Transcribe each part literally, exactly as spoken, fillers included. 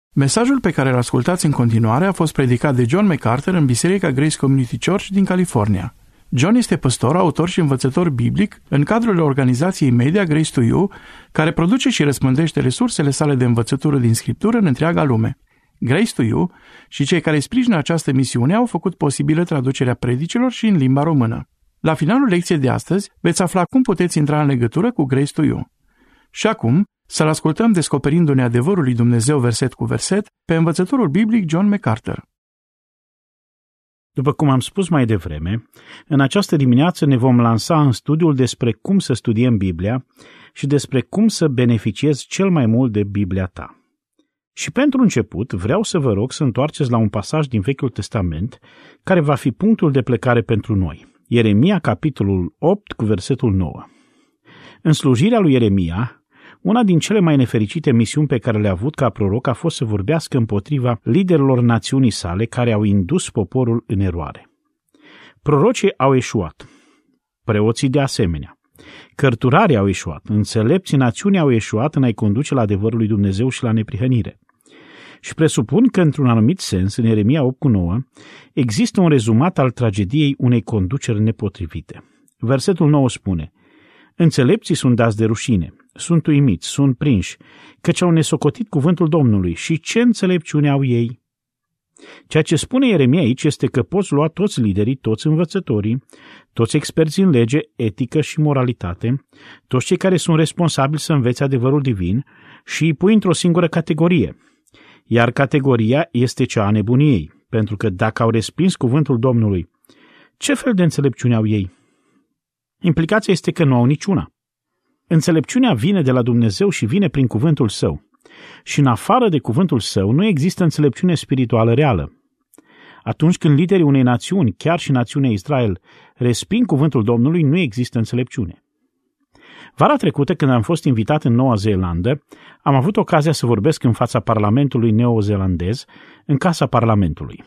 Mesajul pe care îl ascultați în continuare a fost predicat de John MacArthur în Biserica Grace Community Church din California. John este păstor, autor și învățător biblic în cadrul organizației media Grace to You, care produce și răspândește resursele sale de învățătură din Scriptură în întreaga lume. Grace to You și cei care sprijină această misiune au făcut posibilă traducerea predicilor și în limba română. La finalul lecției de astăzi veți afla cum puteți intra în legătură cu Grace to You. Și acum, să-l ascultăm descoperindu-ne adevărul lui Dumnezeu verset cu verset pe învățătorul biblic John MacArthur. După cum am spus mai devreme, în această dimineață ne vom lansa în studiul despre cum să studiem Biblia și despre cum să beneficiezi cel mai mult de Biblia ta. Și pentru început vreau să vă rog să întoarceți la un pasaj din Vechiul Testament care va fi punctul de plecare pentru noi. Ieremia, capitolul opt, cu versetul nouă. În slujirea lui Ieremia, una din cele mai nefericite misiuni pe care le-a avut ca proroc a fost să vorbească împotriva liderilor națiunii sale care au indus poporul în eroare. Prorocii au eșuat, preoții de asemenea, cărturarii au eșuat, înțelepții națiunii au eșuat în a-i conduce la adevărul lui Dumnezeu și la neprihănire. Și presupun că, într-un anumit sens, în Ieremia opt cu nouă, există un rezumat al tragediei unei conduceri nepotrivite. Versetul nouă spune: înțelepții sunt dați de rușine, sunt uimiți, sunt prinși, căci au nesocotit cuvântul Domnului și ce înțelepciune au ei. Ceea ce spune Ieremia aici este că poți lua toți liderii, toți învățătorii, toți experții în lege, etică și moralitate, toți cei care sunt responsabili să învețe adevărul divin și îi pui într-o singură categorie. Iar categoria este cea a nebuniei, pentru că dacă au respins cuvântul Domnului, ce fel de înțelepciune au ei? Implicația este că nu au niciuna. Înțelepciunea vine de la Dumnezeu și vine prin cuvântul Său. Și în afară de cuvântul Său nu există înțelepciune spirituală reală. Atunci când liderii unei națiuni, chiar și națiunea Israel, resping cuvântul Domnului, nu există înțelepciune. Vara trecută, când am fost invitat în Noua Zeelandă, am avut ocazia să vorbesc în fața Parlamentului neozeelandez, în Casa Parlamentului.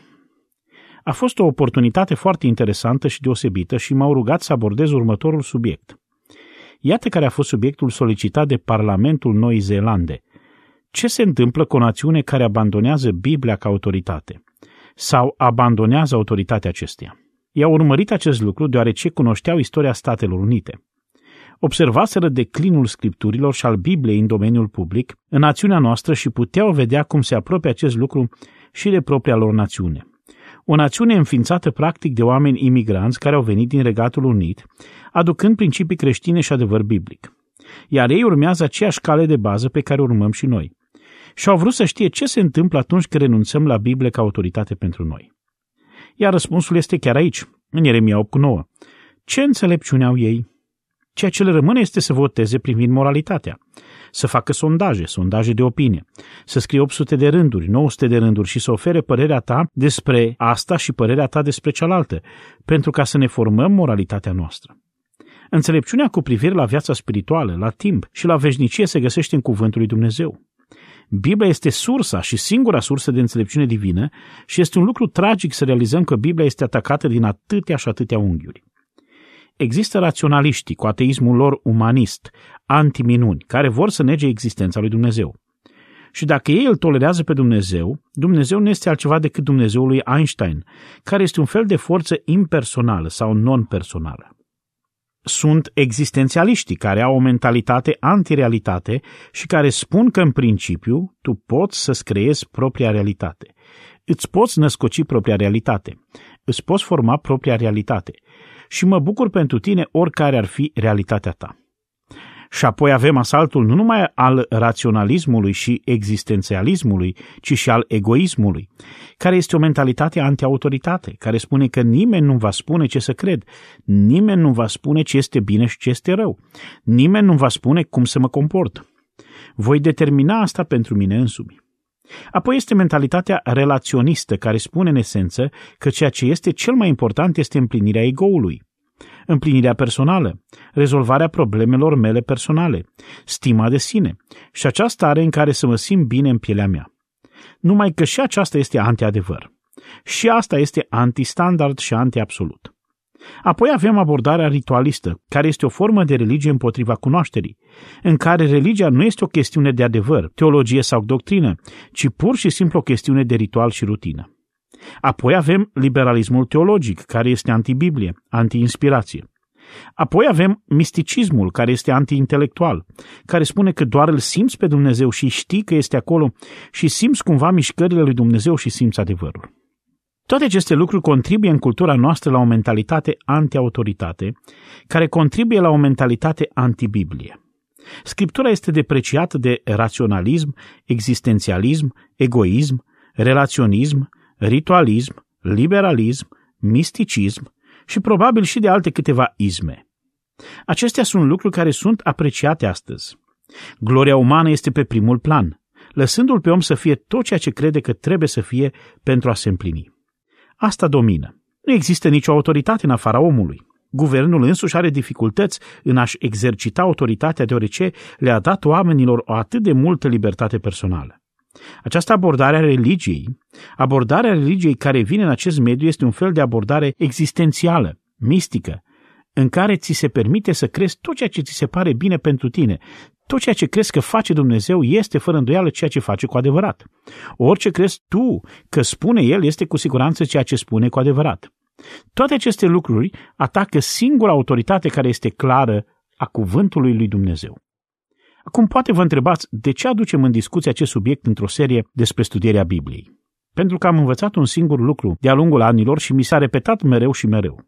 A fost o oportunitate foarte interesantă și deosebită și m-au rugat să abordez următorul subiect. Iată care a fost subiectul solicitat de Parlamentul Noii Zeelande. Ce se întâmplă cu o națiune care abandonează Biblia ca autoritate? Sau abandonează autoritatea acesteia? I-au urmărit acest lucru deoarece cunoșteau istoria Statelor Unite. Observaseră declinul Scripturilor și al Bibliei în domeniul public în națiunea noastră și puteau vedea cum se apropie acest lucru și de propria lor națiune. O națiune înființată practic de oameni imigranți care au venit din Regatul Unit, aducând principii creștine și adevăr biblic. Iar ei urmează aceeași cale de bază pe care urmăm și noi. Și au vrut să știe ce se întâmplă atunci când renunțăm la Biblie ca autoritate pentru noi. Iar răspunsul este chiar aici, în Ieremia opt cu nouă. Ce înțelepciune au ei? Ceea ce le rămâne este să voteze privind moralitatea, să facă sondaje, sondaje de opinie, să scrie opt sute de rânduri, nouă sute de rânduri și să ofere părerea ta despre asta și părerea ta despre cealaltă, pentru ca să ne formăm moralitatea noastră. Înțelepciunea cu privire la viața spirituală, la timp și la veșnicie se găsește în cuvântul lui Dumnezeu. Biblia este sursa și singura sursă de înțelepciune divină și este un lucru tragic să realizăm că Biblia este atacată din atâtea și atâtea unghiuri. Există raționaliștii cu ateismul lor umanist, antiminuni, care vor să nege existența lui Dumnezeu. Și dacă ei îl tolerează pe Dumnezeu, Dumnezeu nu este altceva decât Dumnezeul lui Einstein, care este un fel de forță impersonală sau non-personală. Sunt existențialiștii care au o mentalitate antirealitate și care spun că în principiu tu poți să-ți creezi propria realitate. Îți poți născoci propria realitate. Îți poți forma propria realitate. Și mă bucur pentru tine oricare ar fi realitatea ta. Și apoi avem asaltul nu numai al raționalismului și existențialismului, ci și al egoismului, care este o mentalitate anti-autoritate, care spune că nimeni nu va spune ce să cred, nimeni nu va spune ce este bine și ce este rău, nimeni nu va spune cum să mă comport. Voi determina asta pentru mine însumi. Apoi este mentalitatea relaționistă, care spune în esență că ceea ce este cel mai important este împlinirea egoului, împlinirea personală, rezolvarea problemelor mele personale, stima de sine și această stare în care să mă simt bine în pielea mea. Numai că și aceasta este anti-adevăr. Și asta este anti-standard și anti-absolut. Apoi avem abordarea ritualistă, care este o formă de religie împotriva cunoașterii, în care religia nu este o chestiune de adevăr, teologie sau doctrină, ci pur și simplu o chestiune de ritual și rutină. Apoi avem liberalismul teologic, care este anti-Biblie, anti-inspirație. Apoi avem misticismul, care este anti-intelectual, care spune că doar îl simți pe Dumnezeu și știi că este acolo și simți cumva mișcările lui Dumnezeu și simți adevărul. Toate aceste lucruri contribuie în cultura noastră la o mentalitate anti-autoritate, care contribuie la o mentalitate anti-Biblie. Scriptura este depreciată de raționalism, existențialism, egoism, relaționism, ritualism, liberalism, misticism și probabil și de alte câteva isme. Acestea sunt lucruri care sunt apreciate astăzi. Gloria umană este pe primul plan, lăsându-l pe om să fie tot ceea ce crede că trebuie să fie pentru a se împlini. Asta domină. Nu există nicio autoritate în afara omului. Guvernul însuși are dificultăți în a-și exercita autoritatea deoarece le-a dat oamenilor o atât de multă libertate personală. Această abordare a religiei, abordarea religiei care vine în acest mediu este un fel de abordare existențială, mistică, în care ți se permite să crezi tot ceea ce ți se pare bine pentru tine. Tot ceea ce crezi că face Dumnezeu este fără îndoială ceea ce face cu adevărat. Orice crezi tu că spune El este cu siguranță ceea ce spune cu adevărat. Toate aceste lucruri atacă singura autoritate care este clară a cuvântului lui Dumnezeu. Acum poate vă întrebați de ce aducem în discuție acest subiect într-o serie despre studierea Bibliei. Pentru că am învățat un singur lucru de-a lungul anilor și mi s-a repetat mereu și mereu.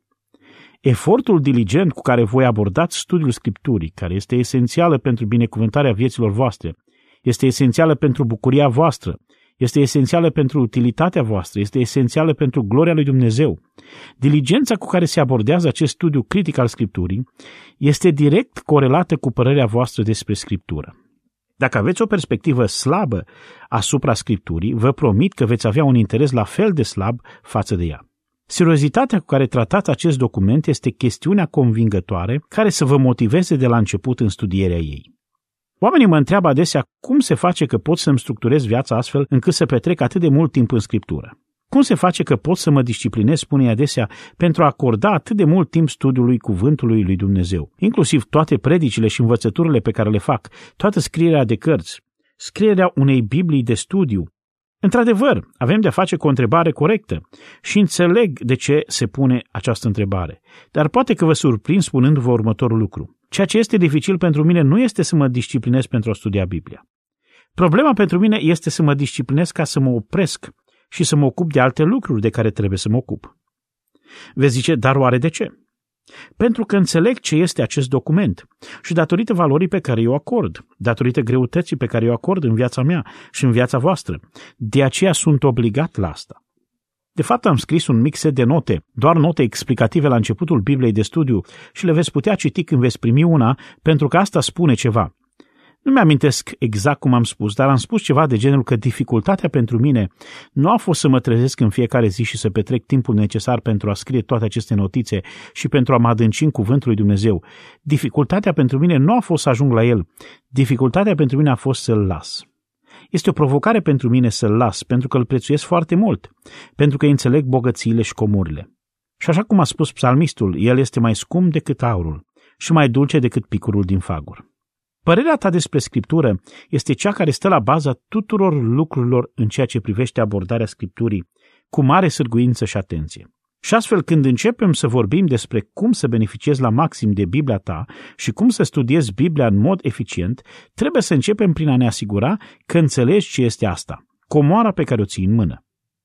Efortul diligent cu care voi abordați studiul Scripturii, care este esențială pentru binecuvântarea vieților voastre, este esențială pentru bucuria voastră, este esențială pentru utilitatea voastră, este esențială pentru gloria lui Dumnezeu. Diligența cu care se abordează acest studiu critic al Scripturii este direct corelată cu părerea voastră despre Scriptură. Dacă aveți o perspectivă slabă asupra Scripturii, vă promit că veți avea un interes la fel de slab față de ea. Seriozitatea cu care tratați acest document este chestiunea convingătoare care să vă motiveze de la început în studierea ei. Oamenii mă întreabă adesea cum se face că pot să-mi structurez viața astfel încât să petrec atât de mult timp în Scriptură. Cum se face că pot să mă disciplinez, spune adesea, pentru a acorda atât de mult timp studiului cuvântului lui Dumnezeu, inclusiv toate predicile și învățăturile pe care le fac, toată scrierea de cărți, scrierea unei Biblii de studiu. Într-adevăr, avem de-a face cu o întrebare corectă și înțeleg de ce se pune această întrebare, dar poate că vă surprind spunându-vă următorul lucru. Ceea ce este dificil pentru mine nu este să mă disciplinez pentru a studia Biblia. Problema pentru mine este să mă disciplinez ca să mă opresc și să mă ocup de alte lucruri de care trebuie să mă ocup. Veți zice, dar oare de ce? Pentru că înțeleg ce este acest document și datorită valorii pe care eu acord, datorită greutății pe care eu acord în viața mea și în viața voastră, de aceea sunt obligat la asta. De fapt, am scris un mic set de note, doar note explicative la începutul Bibliei de studiu și le veți putea citi când veți primi una, pentru că asta spune ceva. Nu mi-amintesc exact cum am spus, dar am spus ceva de genul că dificultatea pentru mine nu a fost să mă trezesc în fiecare zi și să petrec timpul necesar pentru a scrie toate aceste notițe și pentru a mă adânci în cuvântul lui Dumnezeu. Dificultatea pentru mine nu a fost să ajung la el, dificultatea pentru mine a fost să-l las. Este o provocare pentru mine să-l las, pentru că îl prețuiesc foarte mult, pentru că înțeleg bogățiile și comorile. Și așa cum a spus psalmistul, el este mai scump decât aurul și mai dulce decât picurul din fagur. Părerea ta despre Scriptură este cea care stă la baza tuturor lucrurilor în ceea ce privește abordarea Scripturii, cu mare sârguință și atenție. Și astfel, când începem să vorbim despre cum să beneficiezi la maxim de Biblia ta și cum să studiezi Biblia în mod eficient, trebuie să începem prin a ne asigura că înțelegi ce este asta, comoara pe care o ții în mână.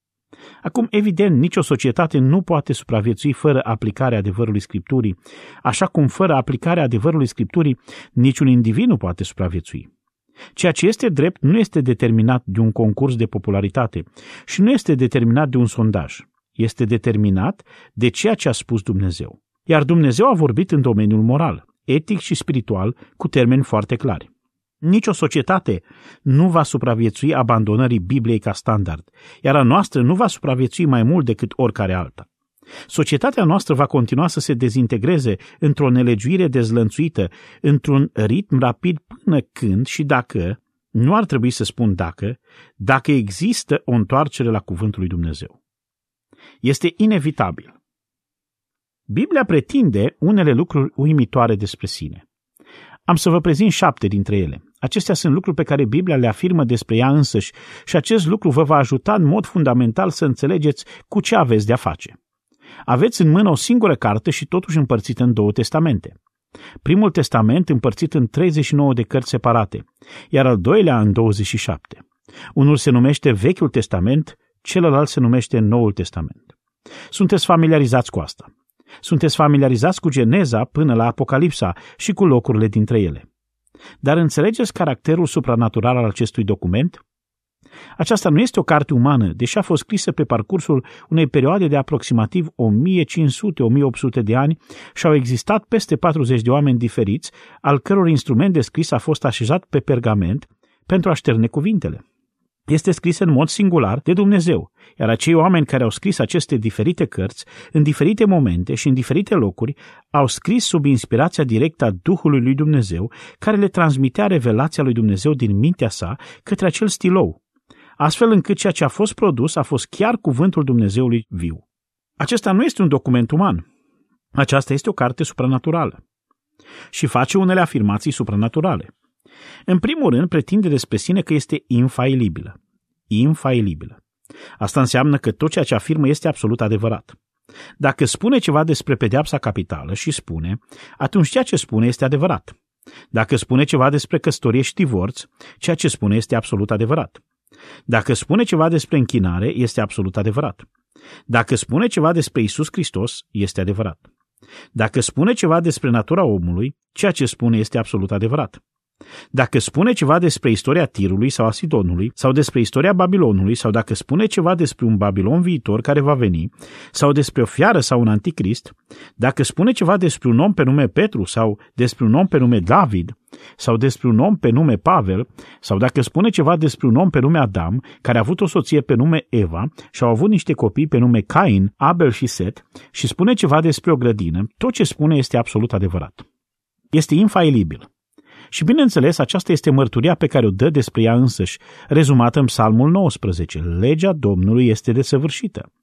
Acum, evident, nicio societate nu poate supraviețui fără aplicarea adevărului Scripturii, așa cum fără aplicarea adevărului Scripturii niciun individ nu poate supraviețui. Ceea ce este drept nu este determinat de un concurs de popularitate și nu este determinat de un sondaj. Este determinat de ceea ce a spus Dumnezeu. Iar Dumnezeu a vorbit în domeniul moral, etic și spiritual cu termeni foarte clari. Nicio societate nu va supraviețui abandonării Bibliei ca standard, iar a noastră nu va supraviețui mai mult decât oricare alta. Societatea noastră va continua să se dezintegreze într-o nelegiuire dezlănțuită, într-un ritm rapid până când și dacă, nu ar trebui să spun dacă, dacă există o întoarcere la cuvântul lui Dumnezeu. Este inevitabil. Biblia pretinde unele lucruri uimitoare despre sine. Am să vă prezint șapte dintre ele. Acestea sunt lucruri pe care Biblia le afirmă despre ea însăși și acest lucru vă va ajuta în mod fundamental să înțelegeți cu ce aveți de-a face. Aveți în mână o singură carte și totuși împărțită în două testamente. Primul testament împărțit în treizeci și nouă de cărți separate, iar al doilea în douăzeci și șapte. Unul se numește Vechiul Testament, celălalt se numește Noul Testament. Sunteți familiarizați cu asta. Sunteți familiarizați cu Geneza până la Apocalipsa și cu locurile dintre ele. Dar înțelegeți caracterul supranatural al acestui document? Aceasta nu este o carte umană, deși a fost scrisă pe parcursul unei perioade de aproximativ o mie cinci sute - o mie opt sute de ani și au existat peste patruzeci de oameni diferiți, al căror instrument de scris a fost așezat pe pergament pentru a șterne cuvintele. Este scris în mod singular de Dumnezeu, iar acei oameni care au scris aceste diferite cărți, în diferite momente și în diferite locuri, au scris sub inspirația directă a Duhului lui Dumnezeu, care le transmitea revelația lui Dumnezeu din mintea sa către acel stilou, astfel încât ceea ce a fost produs a fost chiar cuvântul Dumnezeului viu. Acesta nu este un document uman. Aceasta este o carte supranaturală și face unele afirmații supranaturale. În primul rând, pretinde despre sine că este infailibilă. Infailibilă. Asta înseamnă că tot ceea ce afirmă este absolut adevărat. Dacă spune ceva despre pedeapsa capitală și spune, atunci ceea ce spune este adevărat. Dacă spune ceva despre căsătorie și divorț, ceea ce spune este absolut adevărat. Dacă spune ceva despre închinare, este absolut adevărat. Dacă spune ceva despre Iisus Hristos, este adevărat. Dacă spune ceva despre natura omului, ceea ce spune este absolut adevărat. Dacă spune ceva despre istoria Tirului sau a Sidonului, sau despre istoria Babilonului, sau dacă spune ceva despre un Babilon viitor care va veni, sau despre o fiară sau un anticrist, dacă spune ceva despre un om pe nume Petru, sau despre un om pe nume David, sau despre un om pe nume Pavel, sau dacă spune ceva despre un om pe nume Adam, care a avut o soție pe nume Eva și au avut niște copii pe nume Cain, Abel și Set, și spune ceva despre o grădină, tot ce spune este absolut adevărat. Este infailibil. Și bineînțeles, aceasta este mărturia pe care o dă despre ea însăși, rezumată în Psalmul nouăsprezece. Legea Domnului este desăvârșită.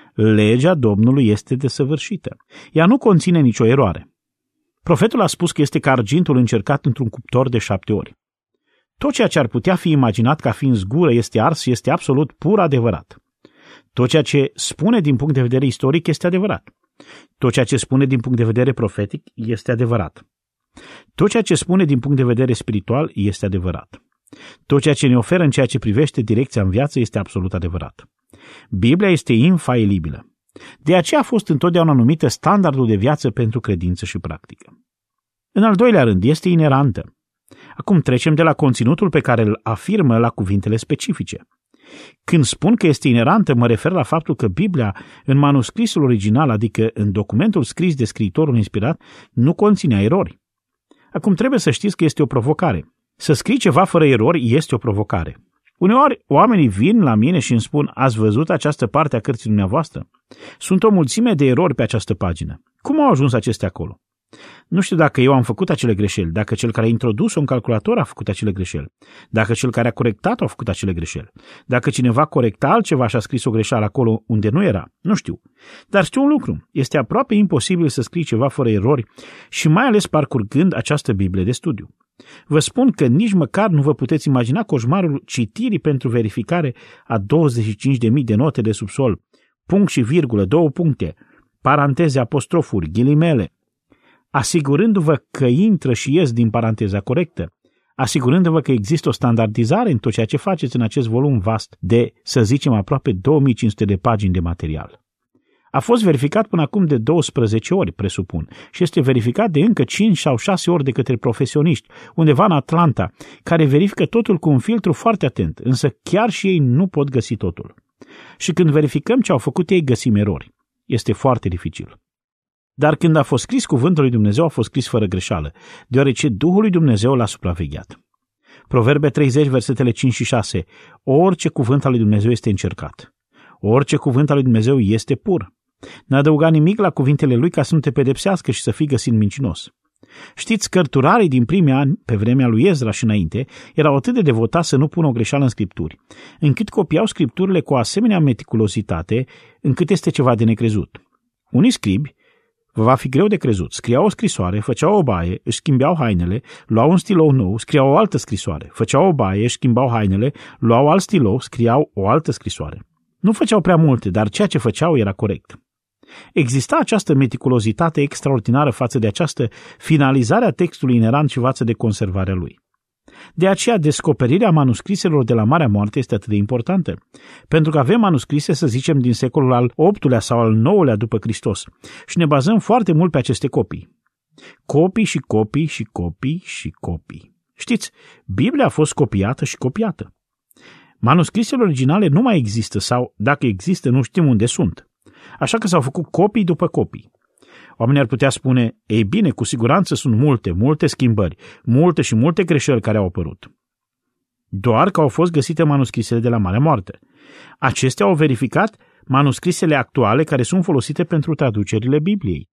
Legea Domnului este desăvârșită. Ea nu conține nicio eroare. Profetul a spus că este ca argintul încercat într-un cuptor de șapte ori. Tot ceea ce ar putea fi imaginat ca fiind zgură este ars și este absolut pur adevărat. Tot ceea ce spune din punct de vedere istoric este adevărat. Tot ceea ce spune din punct de vedere profetic este adevărat. Tot ceea ce spune din punct de vedere spiritual este adevărat. Tot ceea ce ne oferă în ceea ce privește direcția în viață este absolut adevărat. Biblia este infailibilă. De aceea a fost întotdeauna numită standardul de viață pentru credință și practică. În al doilea rând, este inerantă. Acum trecem de la conținutul pe care îl afirmă la cuvintele specifice. Când spun că este inerantă, mă refer la faptul că Biblia, în manuscrisul original, adică în documentul scris de scriitorul inspirat, nu conținea erori. Acum trebuie să știți că este o provocare. Să scrii ceva fără erori este o provocare. Uneori, oamenii vin la mine și îmi spun, ați văzut această parte a cărții dumneavoastră? Sunt o mulțime de erori pe această pagină. Cum au ajuns acestea acolo? Nu știu dacă eu am făcut acele greșeli, dacă cel care a introdus-o în calculator a făcut acele greșeli, dacă cel care a corectat-o a făcut acele greșeli, dacă cineva corecta altceva și a scris o greșeală acolo unde nu era, nu știu. Dar știu un lucru, este aproape imposibil să scrii ceva fără erori și mai ales parcurgând această Biblie de studiu. Vă spun că nici măcar nu vă puteți imagina coșmarul citirii pentru verificare a douăzeci și cinci de mii de note de subsol, punct și virgulă, două puncte, paranteze, apostrofuri, ghilimele, asigurându-vă că intră și ies din paranteza corectă, asigurându-vă că există o standardizare în tot ceea ce faceți în acest volum vast de, să zicem, aproape două mii cinci sute de pagini de material. A fost verificat până acum de douăsprezece ori, presupun, și este verificat de încă cinci sau șase ori de către profesioniști, undeva în Atlanta, care verifică totul cu un filtru foarte atent, însă chiar și ei nu pot găsi totul. Și când verificăm ce au făcut ei, găsim erori. Este foarte dificil. Dar când a fost scris cuvântul lui Dumnezeu, a fost scris fără greșeală, deoarece Duhul lui Dumnezeu l-a supravegheat. Proverbe treizeci, versetele cinci și șase. Orice cuvânt al lui Dumnezeu este încercat. Orice cuvânt al lui Dumnezeu este pur. N-a adăugat nimic la cuvintele lui ca să nu te pedepsească și să fii găsit mincinos. Știți, cărturarii din primii ani, pe vremea lui Ezra și înainte, erau atât de devotați să nu pună o greșeală în scripturi, încât copiau scripturile cu o asemenea meticulozitate, încât este ceva de necrezut. Unii scribi Vă va fi greu de crezut. Scriau o scrisoare, făceau o baie, își schimbau hainele, luau un stilou nou, scriau o altă scrisoare. Făceau o baie, își schimbau hainele, luau alt stilou, scriau o altă scrisoare. Nu făceau prea multe, dar ceea ce făceau era corect. Exista această meticulozitate extraordinară față de această finalizare a textului inerant și față de conservarea lui. De aceea, descoperirea manuscriselor de la Marea Moarte este atât de importantă, pentru că avem manuscrise, să zicem, din secolul al optulea sau al nouălea după Hristos și ne bazăm foarte mult pe aceste copii. Copii și copii și copii și copii. Știți, Biblia a fost copiată și copiată. Manuscrisele originale nu mai există sau, dacă există, nu știm unde sunt. Așa că s-au făcut copii după copii. Oamenii ar putea spune, ei bine, cu siguranță sunt multe, multe schimbări, multe și multe greșeli care au apărut. Doar că au fost găsite manuscrisele de la Marea Moarte. Acestea au verificat manuscrisele actuale care sunt folosite pentru traducerile Bibliei.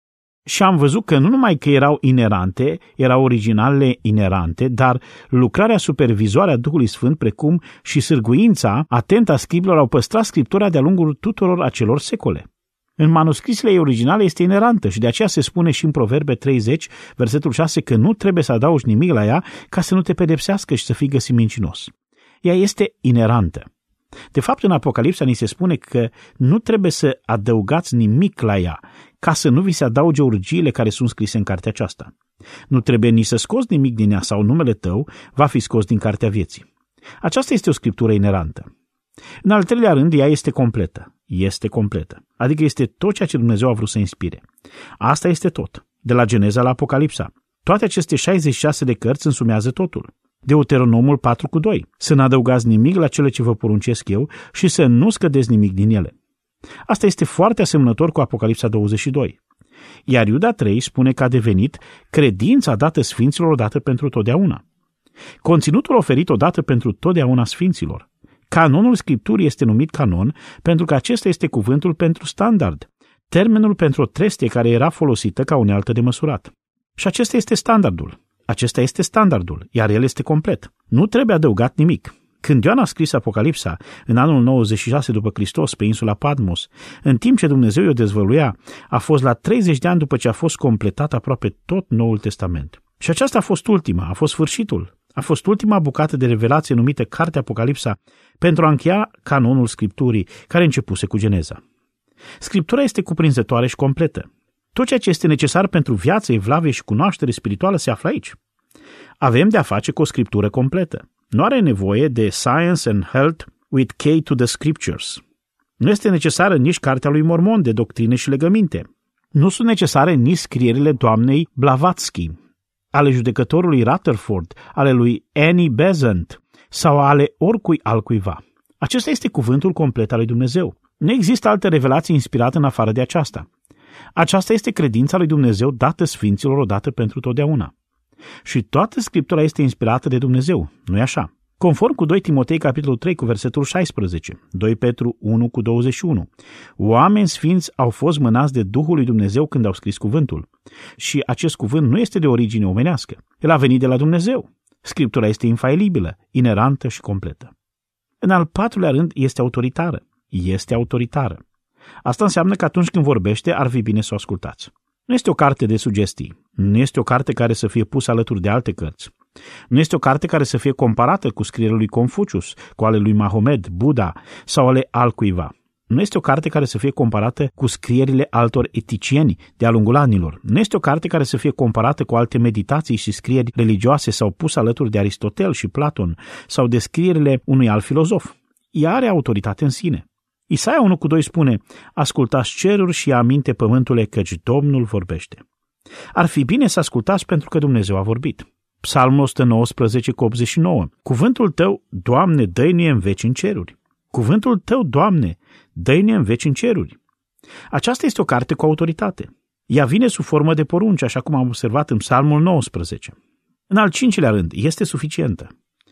Și am văzut că nu numai că erau inerante, erau originalele inerante, dar lucrarea supervizoare a Duhului Sfânt, precum și sârguința atentă a scribilor au păstrat Scriptura de-a lungul tuturor acelor secole. În manuscrisele ei originale este inerantă și de aceea se spune și în Proverbe treizeci, versetul șase, că nu trebuie să adaugi nimic la ea ca să nu te pedepsească și să fii găsit mincinos. Ea este inerantă. De fapt, în Apocalipsa ni se spune că nu trebuie să adăugați nimic la ea, ca să nu vi se adauge urgiile care sunt scrise în cartea aceasta. Nu trebuie nici să scoți nimic din ea sau numele tău va fi scos din cartea vieții. Aceasta este o scriptură inerantă. În al treilea rând, ea este completă. Este completă. Adică este tot ceea ce Dumnezeu a vrut să inspire. Asta este tot. De la Geneza la Apocalipsa. Toate aceste șaizeci și șase de cărți însumează totul. Deuteronomul patru cu doi. Să nu adăugați nimic la cele ce vă poruncesc eu și să nu scădeți nimic din ele. Asta este foarte asemănător cu Apocalipsa douăzeci și doi. Iar Iuda trei spune că a devenit credința dată sfinților odată pentru totdeauna. Conținutul oferit odată pentru totdeauna sfinților. Canonul Scripturii este numit canon pentru că acesta este cuvântul pentru standard, termenul pentru o trestie care era folosită ca unealtă de măsurat. Și acesta este standardul. Acesta este standardul, iar el este complet. Nu trebuie adăugat nimic. Când Ioan a scris Apocalipsa în anul nouăzeci și șase după Hristos pe insula Patmos, în timp ce Dumnezeu o dezvăluia, a fost la treizeci de ani după ce a fost completat aproape tot Noul Testament. Și aceasta a fost ultima, a fost sfârșitul. A fost ultima bucată de revelație numită Cartea Apocalipsa pentru a încheia canonul Scripturii, care începuse cu Geneza. Scriptura este cuprinzătoare și completă. Tot ceea ce este necesar pentru viață, evlavie și cunoaștere spirituală se află aici. Avem de a face cu o scriptură completă. Nu are nevoie de Science and Health with K to the Scriptures. Nu este necesară nici Cartea lui Mormon de doctrine și legăminte. Nu sunt necesare nici scrierile doamnei Blavatsky, ale judecătorului Rutherford, ale lui Annie Besant sau ale oricui altcuiva. Acesta este cuvântul complet al lui Dumnezeu. Nu există altă revelație inspirată în afară de aceasta. Aceasta este credința lui Dumnezeu dată sfinților odată pentru totdeauna. Și toată Scriptura este inspirată de Dumnezeu, nu-i așa? Conform cu doi Timotei, capitolul trei, cu versetul șaisprezece, doi Petru unu, cu douăzeci și unu, oameni sfinți au fost mânați de Duhul lui Dumnezeu când au scris cuvântul. Și acest cuvânt nu este de origine omenească. El a venit de la Dumnezeu. Scriptura este infailibilă, inerantă și completă. În al patrulea rând, este autoritară. Este autoritară. Asta înseamnă că atunci când vorbește, ar fi bine să o ascultați. Nu este o carte de sugestii. Nu este o carte care să fie pusă alături de alte cărți. Nu este o carte care să fie comparată cu scrierile lui Confucius, cu ale lui Mahomed, Buddha sau ale altcuiva. Nu este o carte care să fie comparată cu scrierile altor eticieni de-a lungul anilor. Nu este o carte care să fie comparată cu alte meditații și scrieri religioase sau pusă alături de Aristotel și Platon sau de scrierile unui alt filozof. Ea are autoritate în sine. Isaia unu cu doi spune, ascultați ceruri și aminte pământule, căci Domnul vorbește. Ar fi bine să ascultați pentru că Dumnezeu a vorbit. Psalmul o sută nouăsprezece cu optzeci și nouă. Cuvântul tău, Doamne, dă-i-ne în veci în ceruri. Cuvântul tău, Doamne, dă-i-ne în veci în ceruri. Aceasta este o carte cu autoritate. Ea vine sub formă de porunci, așa cum am observat în Psalmul nouăsprezece. În al cincilea rând, este suficientă.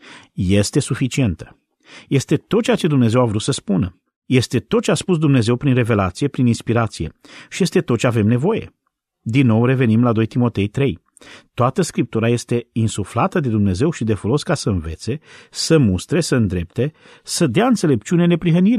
Este suficientă. Este tot ceea ce Dumnezeu a vrut să spună. Este tot ce a spus Dumnezeu prin revelație, prin inspirație și este tot ce avem nevoie. Din nou revenim la doi Timotei trei. Toată Scriptura este insuflată de Dumnezeu și de folos ca să învețe, să mustre, să îndrepte, să dea înțelepciune, neprihănire,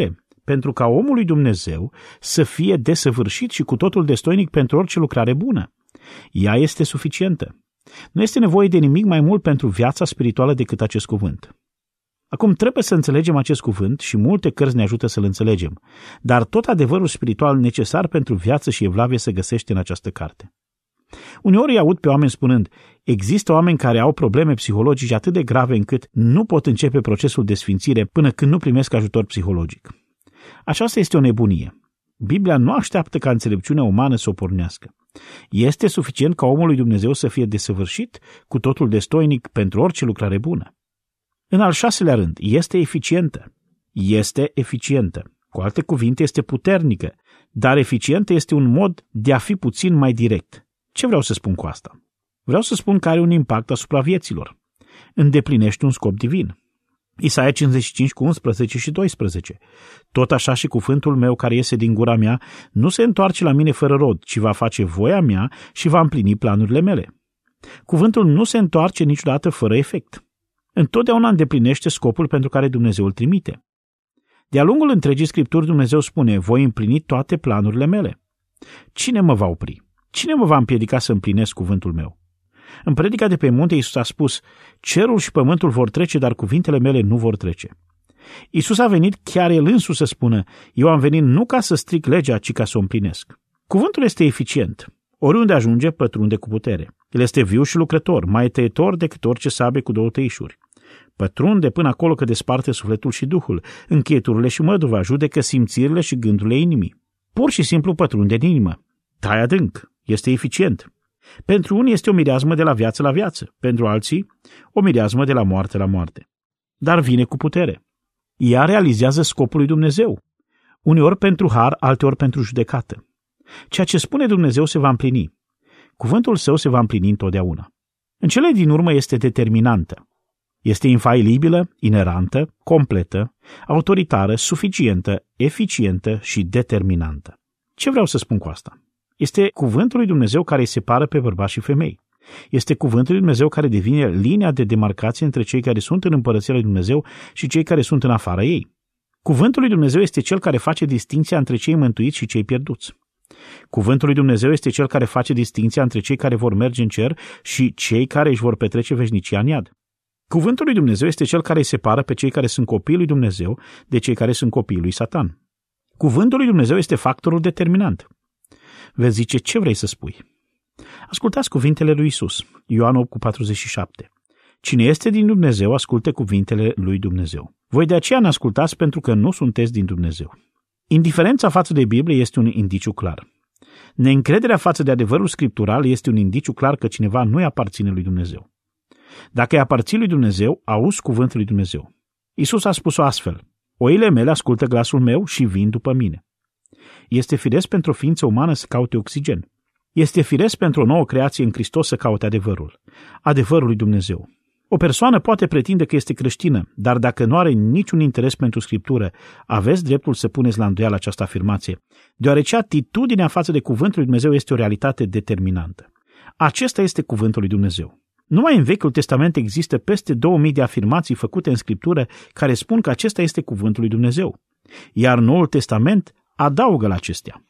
pentru ca omul lui Dumnezeu să fie desăvârșit și cu totul destoinic pentru orice lucrare bună. Ea este suficientă. Nu este nevoie de nimic mai mult pentru viața spirituală decât acest cuvânt. Acum trebuie să înțelegem acest cuvânt și multe cărți ne ajută să-l înțelegem, dar tot adevărul spiritual necesar pentru viață și evlavie se găsește în această carte. Uneori îi aud pe oameni spunând, există oameni care au probleme psihologice atât de grave încât nu pot începe procesul de sfințire până când nu primesc ajutor psihologic. Aceasta este o nebunie. Biblia nu așteaptă ca înțelepciunea umană să o pornească. Este suficient ca omul lui Dumnezeu să fie desăvârșit, cu totul destoinic pentru orice lucrare bună. În al șaselea rând, este eficientă. Este eficientă. Cu alte cuvinte, este puternică, dar eficientă este un mod de a fi puțin mai direct. Ce vreau să spun cu asta? Vreau să spun că are un impact asupra vieților. Îndeplinește un scop divin. Isaia cincizeci și cinci cu unsprezece și doisprezece. Tot așa și cuvântul meu care iese din gura mea nu se întoarce la mine fără rod, ci va face voia mea și va împlini planurile mele. Cuvântul nu se întoarce niciodată fără efect. Întotdeauna îndeplinește scopul pentru care Dumnezeu îl trimite. De-a lungul întregii Scripturi Dumnezeu spune, voi împlini toate planurile mele. Cine mă va opri? Cine mă va împiedica să împlinesc cuvântul meu? În predica de pe munte Iisus a spus, cerul și pământul vor trece, dar cuvintele mele nu vor trece. Iisus a venit chiar El însuși să spună, eu am venit nu ca să stric legea, ci ca să o împlinesc. Cuvântul este eficient. Oriunde ajunge, pătrunde cu putere. El este viu și lucrător, mai tăietor decât orice sabie cu două tăișuri. Pătrunde până acolo că desparte sufletul și duhul, încheieturile și măduva, judecă simțirile și gândurile inimii. Pur și simplu pătrunde în inimă. Tai adânc. Este eficient. Pentru unii este o mireasmă de la viață la viață, pentru alții o mireasmă de la moarte la moarte. Dar vine cu putere. Ea realizează scopul lui Dumnezeu, uneori pentru har, alteori pentru judecată. Ceea ce spune Dumnezeu se va împlini. Cuvântul său se va împlini întotdeauna. În cele din urmă este determinantă. Este infailibilă, inerantă, completă, autoritară, suficientă, eficientă și determinantă. Ce vreau să spun cu asta? Este cuvântul lui Dumnezeu care îi separă pe bărbați și femei. Este cuvântul lui Dumnezeu care devine linia de demarcație între cei care sunt în împărăția lui Dumnezeu și cei care sunt în afara ei. Cuvântul lui Dumnezeu este cel care face distinția între cei mântuiți și cei pierduți. Cuvântul lui Dumnezeu este cel care face distinția între cei care vor merge în cer și cei care își vor petrece veșnicia în iad. Cuvântul lui Dumnezeu este cel care îi separă pe cei care sunt copiii lui Dumnezeu de cei care sunt copiii lui Satan. Cuvântul lui Dumnezeu este factorul determinant. Veți zice, ce vrei să spui? Ascultați cuvintele lui Iisus, Ioan opt cu patruzeci și șapte. Cine este din Dumnezeu, ascultă cuvintele lui Dumnezeu. Voi de aceea n-ascultați pentru că nu sunteți din Dumnezeu. Indiferența față de Biblie este un indiciu clar. Neîncrederea față de adevărul scriptural este un indiciu clar că cineva nu-i aparține lui Dumnezeu. Dacă îi aparții lui Dumnezeu, auzi cuvântul lui Dumnezeu. Iisus a spus-o astfel, oile mele ascultă glasul meu și vin după mine. Este firesc pentru o ființă umană să caute oxigen. Este firesc pentru o nouă creație în Hristos să caute adevărul. Adevărul lui Dumnezeu. O persoană poate pretinde că este creștină, dar dacă nu are niciun interes pentru Scriptură, aveți dreptul să puneți la îndoială această afirmație, deoarece atitudinea față de cuvântul lui Dumnezeu este o realitate determinantă. Acesta este cuvântul lui Dumnezeu. Numai în Vechiul Testament există peste două mii de afirmații făcute în Scriptură care spun că acesta este cuvântul lui Dumnezeu, iar Noul Testament adaugă la acestea.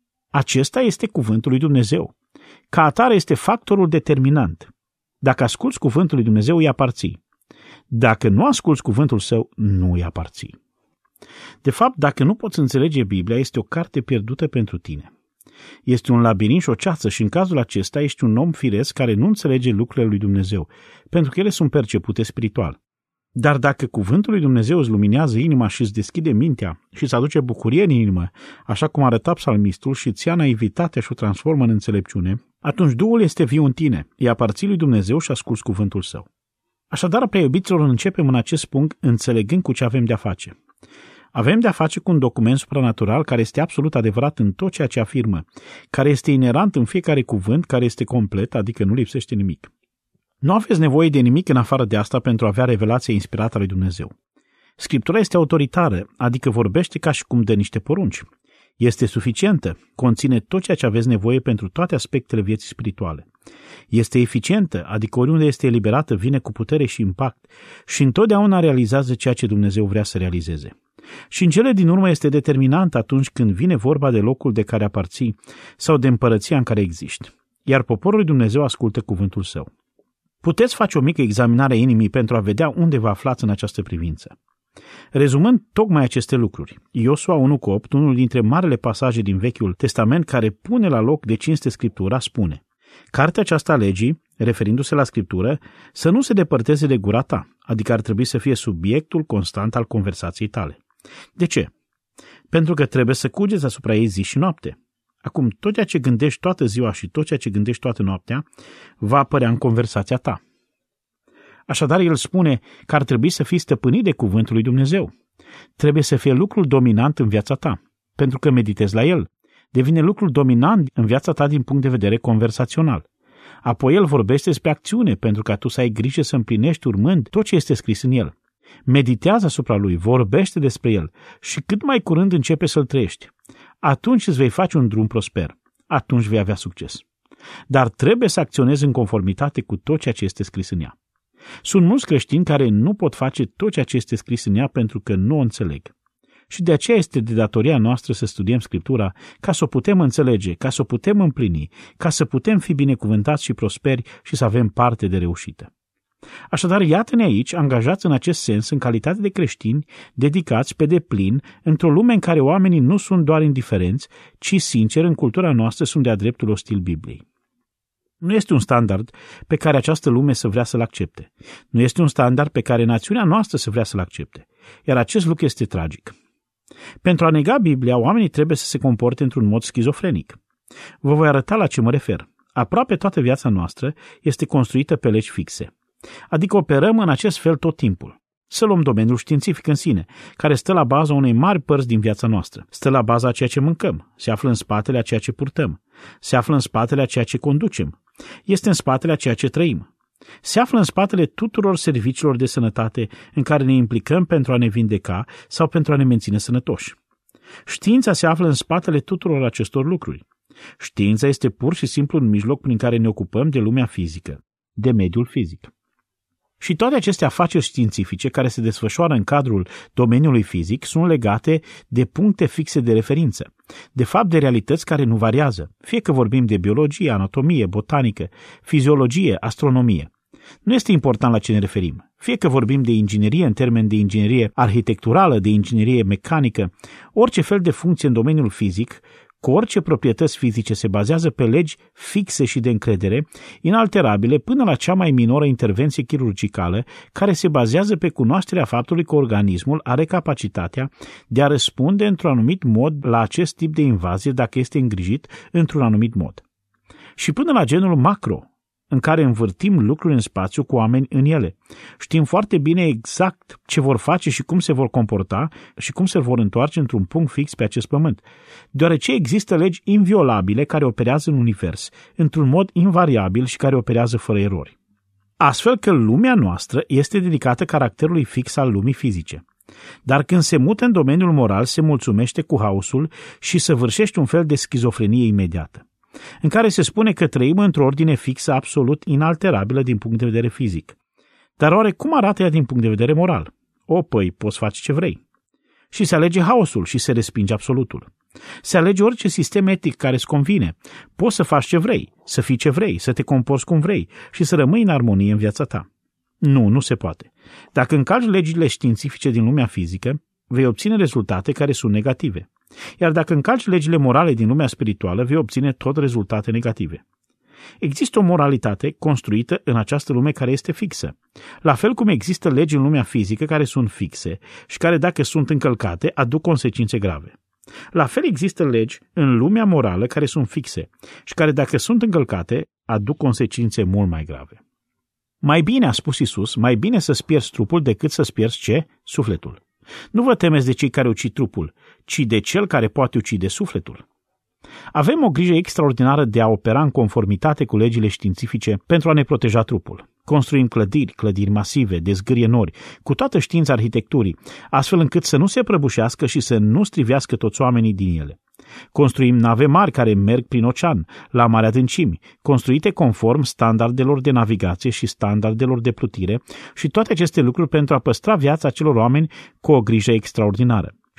Acesta este cuvântul lui Dumnezeu. Ca atare este factorul determinant. Dacă asculți cuvântul lui Dumnezeu, îi aparții. Dacă nu asculți cuvântul său, nu îi aparții. De fapt, dacă nu poți înțelege Biblia, este o carte pierdută pentru tine. Este un labirint și o ceață și în cazul acesta ești un om firesc care nu înțelege lucrurile lui Dumnezeu, pentru că ele sunt percepute spiritual. Dar dacă cuvântul lui Dumnezeu îți luminează inima și îți deschide mintea și îți aduce bucurie în inimă, așa cum arăta psalmistul și îți ia naivitatea și o transformă în înțelepciune, atunci Duhul este viu în tine, îi aparții lui Dumnezeu și asculți cuvântul său. Așadar, prea iubiților, începem în acest punct înțelegând cu ce avem de-a face. Avem de-a face cu un document supranatural care este absolut adevărat în tot ceea ce afirmă, care este inerant în fiecare cuvânt, care este complet, adică nu lipsește nimic. Nu aveți nevoie de nimic în afară de asta pentru a avea revelația inspirată a lui Dumnezeu. Scriptura este autoritară, adică vorbește ca și cum dă niște porunci. Este suficientă, conține tot ceea ce aveți nevoie pentru toate aspectele vieții spirituale. Este eficientă, adică oriunde este eliberată vine cu putere și impact și întotdeauna realizează ceea ce Dumnezeu vrea să realizeze. Și în cele din urmă este determinant atunci când vine vorba de locul de care aparții sau de împărăția în care existi. Iar poporul lui Dumnezeu ascultă cuvântul său. Puteți face o mică examinare a inimii pentru a vedea unde vă aflați în această privință. Rezumând tocmai aceste lucruri, Iosua unu cu opt, unul dintre marele pasaje din Vechiul Testament care pune la loc de cinste Scriptura, spune: cartea aceasta a legii, referindu-se la Scriptură, să nu se depărteze de gura ta, adică ar trebui să fie subiectul constant al conversației tale. De ce? Pentru că trebuie să cugeți asupra ei zi și noapte. Acum, tot ceea ce gândești toată ziua și tot ceea ce gândești toată noaptea va apărea în conversația ta. Așadar, el spune că ar trebui să fii stăpânit de cuvântul lui Dumnezeu. Trebuie să fie lucrul dominant în viața ta, pentru că meditezi la el. Devine lucrul dominant în viața ta din punct de vedere conversațional. Apoi el vorbește despre acțiune, pentru ca tu să ai grijă să împlinești urmând tot ce este scris în el. Meditează asupra lui, vorbește despre el și cât mai curând începe să-l trăiești. Atunci îți vei face un drum prosper. Atunci vei avea succes. Dar trebuie să acționezi în conformitate cu tot ceea ce este scris în ea. Sunt mulți creștini care nu pot face tot ceea ce este scris în ea pentru că nu o înțeleg. Și de aceea este de datoria noastră să studiem Scriptura ca să o putem înțelege, ca să o putem împlini, ca să putem fi binecuvântați și prosperi și să avem parte de reușită. Așadar, iată-ne aici, angajați în acest sens, în calitate de creștini, dedicați pe deplin, într-o lume în care oamenii nu sunt doar indiferenți, ci, sincer, în cultura noastră sunt de-a dreptul ostil Bibliei. Nu este un standard pe care această lume să vrea să-l accepte. Nu este un standard pe care națiunea noastră să vrea să-l accepte. Iar acest lucru este tragic. Pentru a nega Biblia, oamenii trebuie să se comporte într-un mod schizofrenic. Vă voi arăta la ce mă refer. Aproape toată viața noastră este construită pe legi fixe. Adică operăm în acest fel tot timpul. Să luăm domeniul științific în sine, care stă la baza unei mari părți din viața noastră. Stă la baza a ceea ce mâncăm, se află în spatele a ceea ce purtăm, se află în spatele a ceea ce conducem, este în spatele a ceea ce trăim. Se află în spatele tuturor serviciilor de sănătate în care ne implicăm pentru a ne vindeca sau pentru a ne menține sănătoși. Știința se află în spatele tuturor acestor lucruri. Știința este pur și simplu un mijloc prin care ne ocupăm de lumea fizică, de mediul fizic. Și toate aceste afaceri științifice care se desfășoară în cadrul domeniului fizic sunt legate de puncte fixe de referință, de fapt de realități care nu variază, fie că vorbim de biologie, anatomie, botanică, fiziologie, astronomie. Nu este important la ce ne referim, fie că vorbim de inginerie în termen de inginerie arhitecturală, de inginerie mecanică, orice fel de funcție în domeniul fizic, cu orice proprietăți fizice se bazează pe legi fixe și de încredere, inalterabile până la cea mai minoră intervenție chirurgicală, care se bazează pe cunoașterea faptului că organismul are capacitatea de a răspunde într-un anumit mod la acest tip de invazie dacă este îngrijit într-un anumit mod. Și până la genul macro, în care învârtim lucruri în spațiu cu oameni în ele. Știm foarte bine exact ce vor face și cum se vor comporta și cum se vor întoarce într-un punct fix pe acest pământ, deoarece există legi inviolabile care operează în univers, într-un mod invariabil și care operează fără erori. Astfel că lumea noastră este dedicată caracterului fix al lumii fizice. Dar când se mută în domeniul moral, se mulțumește cu haosul și săvârșește un fel de schizofrenie imediată, în care se spune că trăim într-o ordine fixă absolut inalterabilă din punct de vedere fizic. Dar oare cum arată ea din punct de vedere moral? O, păi, poți face ce vrei. Și se alege haosul și se respinge absolutul. Se alege orice sistem etic care îți convine. Poți să faci ce vrei, să fii ce vrei, să te comporți cum vrei și să rămâi în armonie în viața ta. Nu, nu se poate. Dacă încalci legile științifice din lumea fizică, vei obține rezultate care sunt negative. Iar dacă încalci legile morale din lumea spirituală, vei obține tot rezultate negative. Există o moralitate construită în această lume care este fixă, la fel cum există legi în lumea fizică care sunt fixe și care, dacă sunt încălcate, aduc consecințe grave. La fel există legi în lumea morală care sunt fixe și care, dacă sunt încălcate, aduc consecințe mult mai grave. Mai bine, a spus Iisus, mai bine să-ți pierzi trupul decât să-ți pierzi ce? Sufletul. Nu vă temeți de cei care ucid trupul, ci de cel care poate ucide sufletul. Avem o grijă extraordinară de a opera în conformitate cu legile științifice pentru a ne proteja trupul. Construim clădiri, clădiri masive, dezgârie nori, cu toată știința arhitecturii, astfel încât să nu se prăbușească și să nu strivească toți oamenii din ele. Construim nave mari care merg prin ocean, la mari adâncimi, construite conform standardelor de navigație și standardelor de plutire și toate aceste lucruri pentru a păstra viața acelor oameni cu o grijă extraordinară.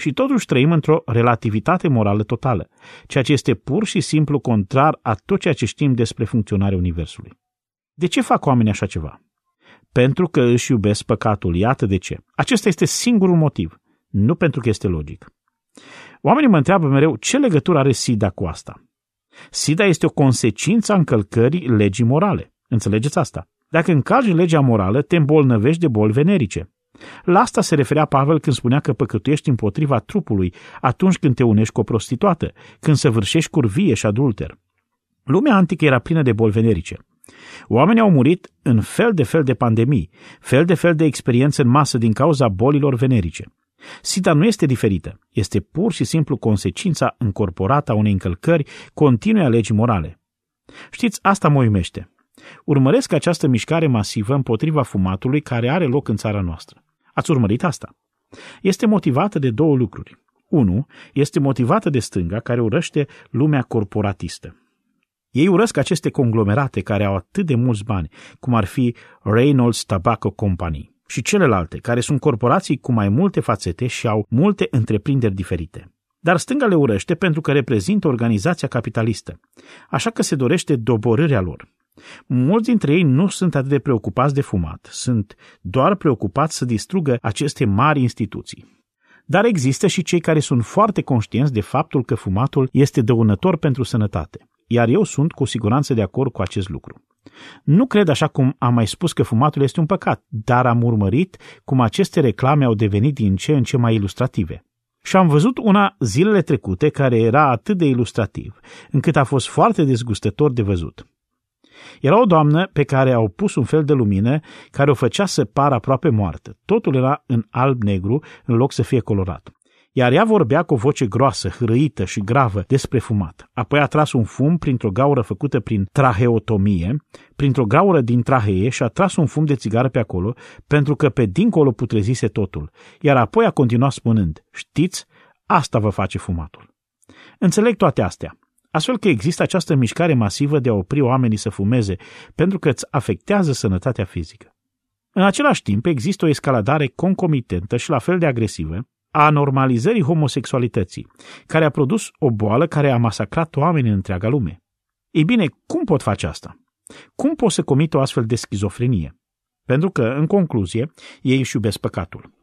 Și totuși trăim într-o relativitate morală totală, ceea ce este pur și simplu contrar a tot ceea ce știm despre funcționarea Universului. De ce fac oamenii așa ceva? Pentru că își iubesc păcatul, iată de ce. Acesta este singurul motiv, nu pentru că este logic. Oamenii mă întreabă mereu ce legătură are SIDA cu asta. SIDA este o consecință a încălcării legii morale. Înțelegeți asta? Dacă încalci legea morală, te îmbolnăvești de boli venerice. La asta se referea Pavel când spunea că păcătuiești împotriva trupului atunci când te unești cu o prostituată, când săvârșești curvie și adulter. Lumea antică era plină de boli venerice. Oamenii au murit în fel de fel de pandemii, fel de fel de experiențe în masă din cauza bolilor venerice. SIDA nu este diferită, este pur și simplu consecința încorporată a unei încălcări continue a legii morale. Știți, asta mă uimește. Urmăresc această mișcare masivă împotriva fumatului care are loc în țara noastră. Ați urmărit asta? Este motivată de două lucruri. Unu, este motivată de stânga care urăște lumea corporatistă. Ei urăsc aceste conglomerate care au atât de mulți bani, cum ar fi Reynolds Tobacco Company și celelalte, care sunt corporații cu mai multe fațete și au multe întreprinderi diferite. Dar stânga le urăște pentru că reprezintă organizația capitalistă, așa că se dorește doborârea lor. Mulți dintre ei nu sunt atât de preocupați de fumat, sunt doar preocupați să distrugă aceste mari instituții. Dar există și cei care sunt foarte conștienți de faptul că fumatul este dăunător pentru sănătate, iar eu sunt cu siguranță de acord cu acest lucru. Nu cred, așa cum am mai spus, că fumatul este un păcat, dar am urmărit cum aceste reclame au devenit din ce în ce mai ilustrative. Și am văzut una zilele trecute care era atât de ilustrativ, încât a fost foarte dezgustător de văzut. Era o doamnă pe care au pus un fel de lumină care o făcea să pară aproape moartă. Totul era în alb-negru în loc să fie colorat. Iar ea vorbea cu o voce groasă, hârâită și gravă despre fumat. Apoi a tras un fum printr-o gaură făcută prin traheotomie, printr-o gaură din trahee și a tras un fum de țigară pe acolo, pentru că pe dincolo putrezise totul. Iar apoi a continuat spunând, știți, asta vă face fumatul. Înțeleg toate astea. Astfel că există această mișcare masivă de a opri oamenii să fumeze, pentru că îți afectează sănătatea fizică. În același timp, există o escaladare concomitentă și la fel de agresivă a normalizării homosexualității, care a produs o boală care a masacrat oameni în întreaga lume. Ei bine, cum pot face asta? Cum pot să comită o astfel de schizofrenie? Pentru că, în concluzie, ei își iubesc păcatul.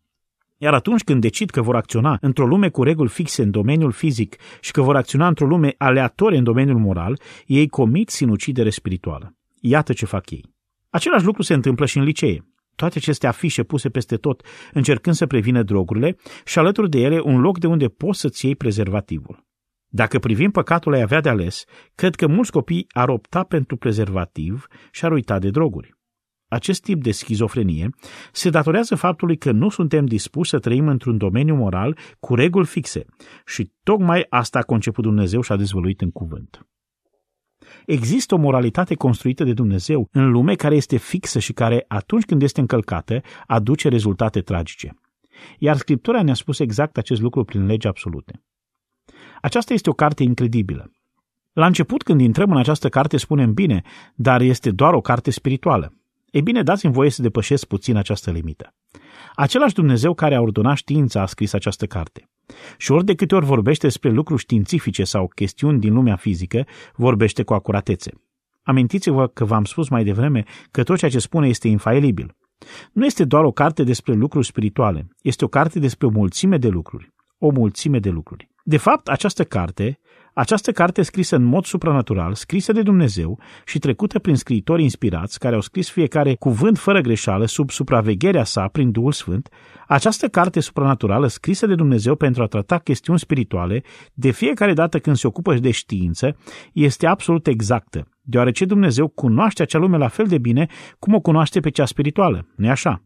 Iar atunci când decid că vor acționa într-o lume cu reguli fixe în domeniul fizic și că vor acționa într-o lume aleatorie în domeniul moral, ei comit sinucidere spirituală. Iată ce fac ei. Același lucru se întâmplă și în licee. Toate aceste afișe puse peste tot, încercând să prevină drogurile și alături de ele un loc de unde poți să-ți iei prezervativul. Dacă privim păcatul ai avea de ales, cred că mulți copii ar opta pentru prezervativ și ar uita de droguri. Acest tip de schizofrenie se datorează faptului că nu suntem dispuși să trăim într-un domeniu moral cu reguli fixe și tocmai asta a conceput Dumnezeu și a dezvăluit în cuvânt. Există o moralitate construită de Dumnezeu în lume care este fixă și care, atunci când este încălcată, aduce rezultate tragice. Iar Scriptura ne-a spus exact acest lucru prin legi absolute. Aceasta este o carte incredibilă. La început, când intrăm în această carte, spunem bine, dar este doar o carte spirituală. Ei bine, dați-mi voie să depășesc puțin această limită. Același Dumnezeu care a ordonat știința a scris această carte. Și ori de câte ori vorbește despre lucruri științifice sau chestiuni din lumea fizică, vorbește cu acuratețe. Amintiți-vă că v-am spus mai devreme că tot ceea ce spune este infailibil. Nu este doar o carte despre lucruri spirituale, este o carte despre o mulțime de lucruri. O mulțime de lucruri. De fapt, această carte, această carte scrisă în mod supranatural, scrisă de Dumnezeu și trecută prin scriitori inspirați, care au scris fiecare cuvânt fără greșeală sub supravegherea sa prin Duhul Sfânt, această carte supranaturală scrisă de Dumnezeu pentru a trata chestiuni spirituale, de fiecare dată când se ocupă de știință, este absolut exactă, deoarece Dumnezeu cunoaște acea lume la fel de bine cum o cunoaște pe cea spirituală, nu-i așa?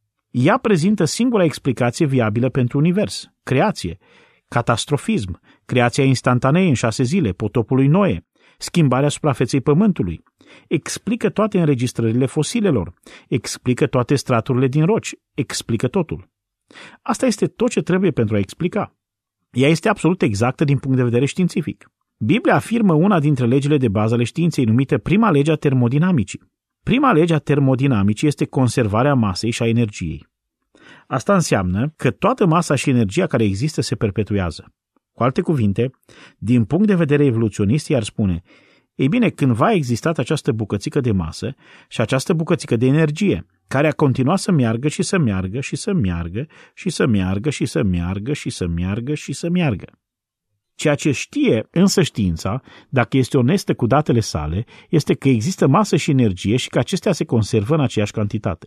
Ea prezintă singura explicație viabilă pentru univers, creație, catastrofism, creația instantanee în șase zile, potopul lui Noe, schimbarea suprafeței pământului, explică toate înregistrările fosilelor, explică toate straturile din roci, explică totul. Asta este tot ce trebuie pentru a explica. Ea este absolut exactă din punct de vedere științific. Biblia afirmă una dintre legile de bază ale științei, numită prima lege a termodinamicii. Prima lege a termodinamicii este conservarea masei și a energiei. Asta înseamnă că toată masa și energia care există se perpetuează. Cu alte cuvinte, din punct de vedere evoluționist, i-ar spune: ei bine, cândva a existat această bucățică de masă și această bucățică de energie, care a continuat să meargă și să meargă și să meargă și să meargă și să meargă și să meargă și să meargă. Ceea ce știe însă știința, dacă este onestă cu datele sale, este că există masă și energie și că acestea se conservă în aceeași cantitate.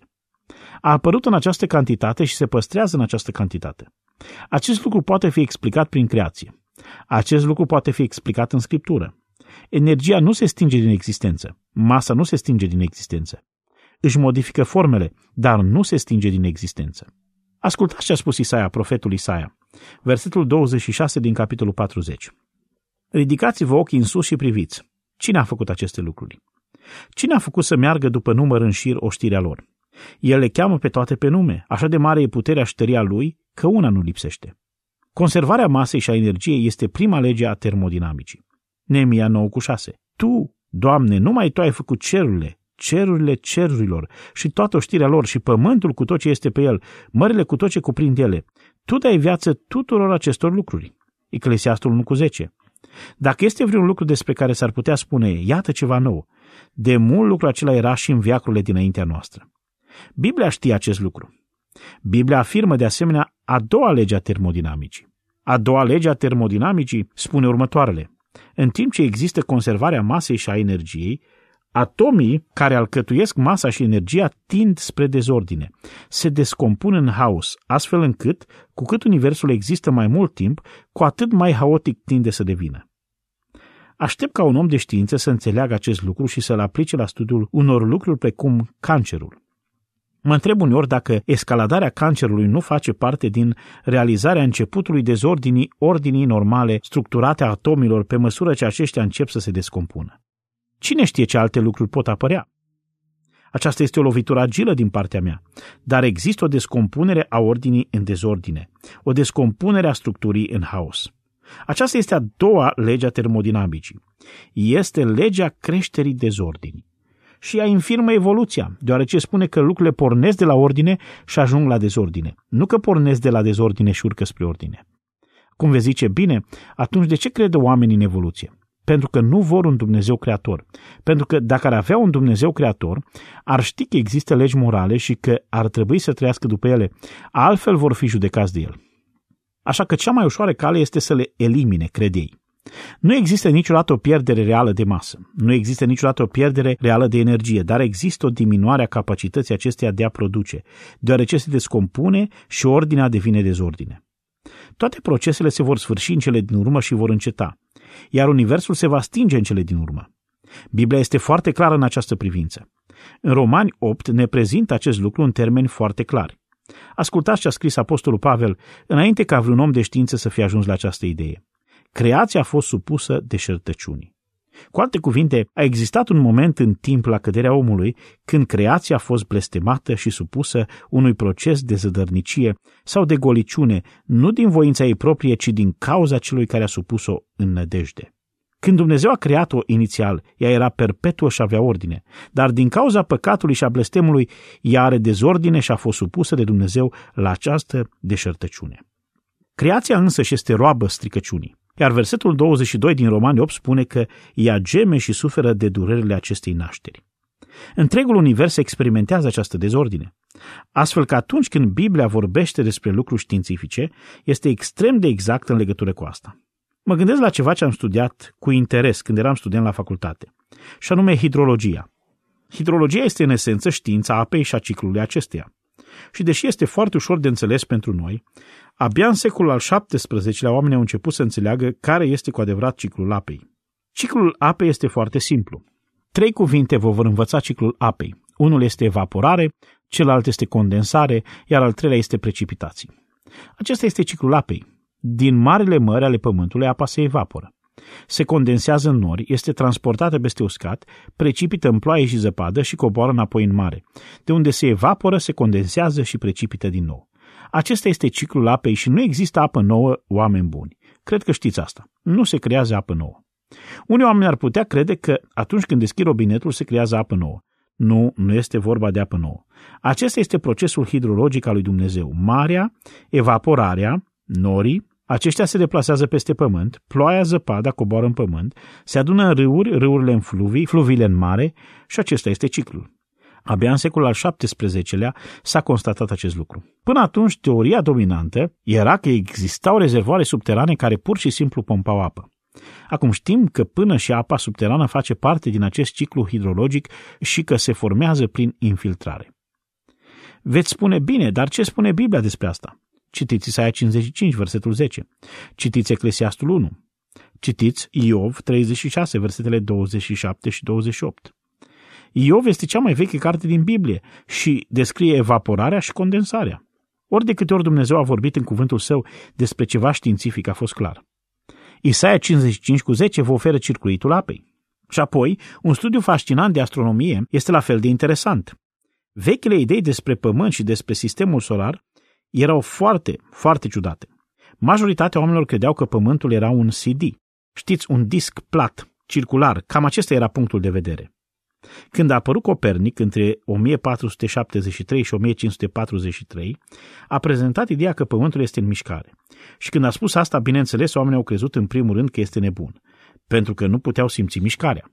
A apărut în această cantitate și se păstrează în această cantitate. Acest lucru poate fi explicat prin creație. Acest lucru poate fi explicat în Scriptură. Energia nu se stinge din existență. Masa nu se stinge din existență. Își modifică formele, dar nu se stinge din existență. Ascultați ce a spus Isaia, profetul Isaia. Versetul douăzeci și șase din capitolul patruzeci. Ridicați-vă ochii în sus și priviți. Cine a făcut aceste lucruri? Cine a făcut să meargă după număr în șir oștirea lor? El le cheamă pe toate pe nume. Așa de mare e puterea și tăria lui, că una nu lipsește. Conservarea masei și a energiei este prima lege a termodinamicii. Neemia nouă cu șase. Tu, Doamne, numai Tu ai făcut cerurile, cerurile cerurilor și toată oștirea lor și pământul cu tot ce este pe el, mările cu tot ce cuprind ele. Tu dai viață tuturor acestor lucruri. Eclesiastul unu cu zece. Dacă este vreun lucru despre care s-ar putea spune, iată ceva nou, de mult lucru acela era și în veacurile dinaintea noastră. Biblia știe acest lucru. Biblia afirmă de asemenea a doua lege a termodinamicii. A doua lege a termodinamicii spune următoarele. În timp ce există conservarea masei și a energiei, atomii care alcătuiesc masa și energia tind spre dezordine, se descompun în haos, astfel încât, cu cât universul există mai mult timp, cu atât mai haotic tinde să devină. Aștept ca un om de știință să înțeleagă acest lucru și să-l aplice la studiul unor lucruri precum cancerul. Mă întreb uneori dacă escaladarea cancerului nu face parte din realizarea începutului dezordinii ordinii normale structurate a atomilor pe măsură ce aceștia încep să se descompună. Cine știe ce alte lucruri pot apărea? Aceasta este o lovitură agilă din partea mea, dar există o descompunere a ordinii în dezordine, o descompunere a structurii în haos. Aceasta este a doua lege a termodinamicii. Este legea creșterii dezordinii. Și ea infirmă evoluția, deoarece spune că lucrurile pornesc de la ordine și ajung la dezordine, nu că pornesc de la dezordine și urcă spre ordine. Cum vezi zice bine, atunci de ce crede oamenii în evoluție? Pentru că nu vor un Dumnezeu creator. Pentru că dacă ar avea un Dumnezeu creator, ar ști că există legi morale și că ar trebui să trăiască după ele, altfel vor fi judecați de el. Așa că cea mai ușoară cale este să le elimine, cred ei. Nu există niciodată o pierdere reală de masă, nu există niciodată o pierdere reală de energie, dar există o diminuare a capacității acesteia de a produce, deoarece se descompune și ordinea devine dezordine. Toate procesele se vor sfârși în cele din urmă și vor înceta, iar universul se va stinge în cele din urmă. Biblia este foarte clară în această privință. În Romani opt ne prezintă acest lucru în termeni foarte clari. Ascultați ce a scris apostolul Pavel înainte ca vreun om de știință să fie ajuns la această idee. Creația a fost supusă deșertăciunii. Cu alte cuvinte, a existat un moment în timp la căderea omului când creația a fost blestemată și supusă unui proces de zădărnicie sau de goliciune, nu din voința ei proprie, ci din cauza celui care a supus-o în nădejde. Când Dumnezeu a creat-o inițial, ea era perpetuă și avea ordine, dar din cauza păcatului și a blestemului, ea are dezordine și a fost supusă de Dumnezeu la această deșertăciune. Creația însăși este roabă stricăciunii. Iar versetul douăzeci și doi din Romani opt spune că ea geme și suferă de durerile acestei nașteri. Întregul univers experimentează această dezordine. Astfel că atunci când Biblia vorbește despre lucruri științifice, este extrem de exact în legătură cu asta. Mă gândesc la ceva ce am studiat cu interes când eram student la facultate, și anume hidrologia. Hidrologia este în esență știința apei și a ciclului acesteia. Și deși este foarte ușor de înțeles pentru noi, abia în secolul al șaptesprezecelea oamenii au început să înțeleagă care este cu adevărat ciclul apei. Ciclul apei este foarte simplu. Trei cuvinte vă vor învăța ciclul apei. Unul este evaporare, celălalt este condensare, iar al treilea este precipitații. Acesta este ciclul apei. Din marile mări ale pământului apa se evaporă. Se condensează în nori, este transportată peste uscat, precipită în ploaie și zăpadă și coboară înapoi în mare. De unde se evaporă, se condensează și precipită din nou. Acesta este ciclul apei și nu există apă nouă, oameni buni. Cred că știți asta. Nu se creează apă nouă. Unii oameni ar putea crede că atunci când deschid robinetul se creează apă nouă. Nu, nu este vorba de apă nouă. Acesta este procesul hidrologic al lui Dumnezeu. Marea, evaporarea, norii, aceștia se deplasează peste pământ, ploaia, zăpada coboară în pământ, se adună în râuri, râurile în fluvii, fluviile în mare și acesta este ciclul. Abia în secolul al șaptesprezecelea s-a constatat acest lucru. Până atunci, teoria dominantă era că existau rezervoare subterane care pur și simplu pompau apă. Acum știm că până și apa subterană face parte din acest ciclu hidrologic și că se formează prin infiltrare. Veți spune, bine, dar ce spune Biblia despre asta? Citiți Isaia cincizeci și cinci, versetul zece. Citiți Eclesiastul unu. Citiți Iov treizeci și șase, versetele douăzeci și șapte și douăzeci și opt. Iov este cea mai veche carte din Biblie și descrie evaporarea și condensarea. Ori de câte ori Dumnezeu a vorbit în cuvântul său despre ceva științific, a fost clar. Isaia cincizeci și cinci cu zece vă oferă circuitul apei. Și apoi, un studiu fascinant de astronomie este la fel de interesant. Vechile idei despre Pământ și despre sistemul solar erau foarte, foarte ciudate. Majoritatea oamenilor credeau că Pământul era un C D. Știți, un disc plat, circular, cam acesta era punctul de vedere. Când a apărut Copernic, între o mie patru sute șaptezeci și trei și o mie cinci sute patruzeci și trei, a prezentat ideea că Pământul este în mișcare. Și când a spus asta, bineînțeles, oamenii au crezut în primul rând că este nebun, pentru că nu puteau simți mișcarea.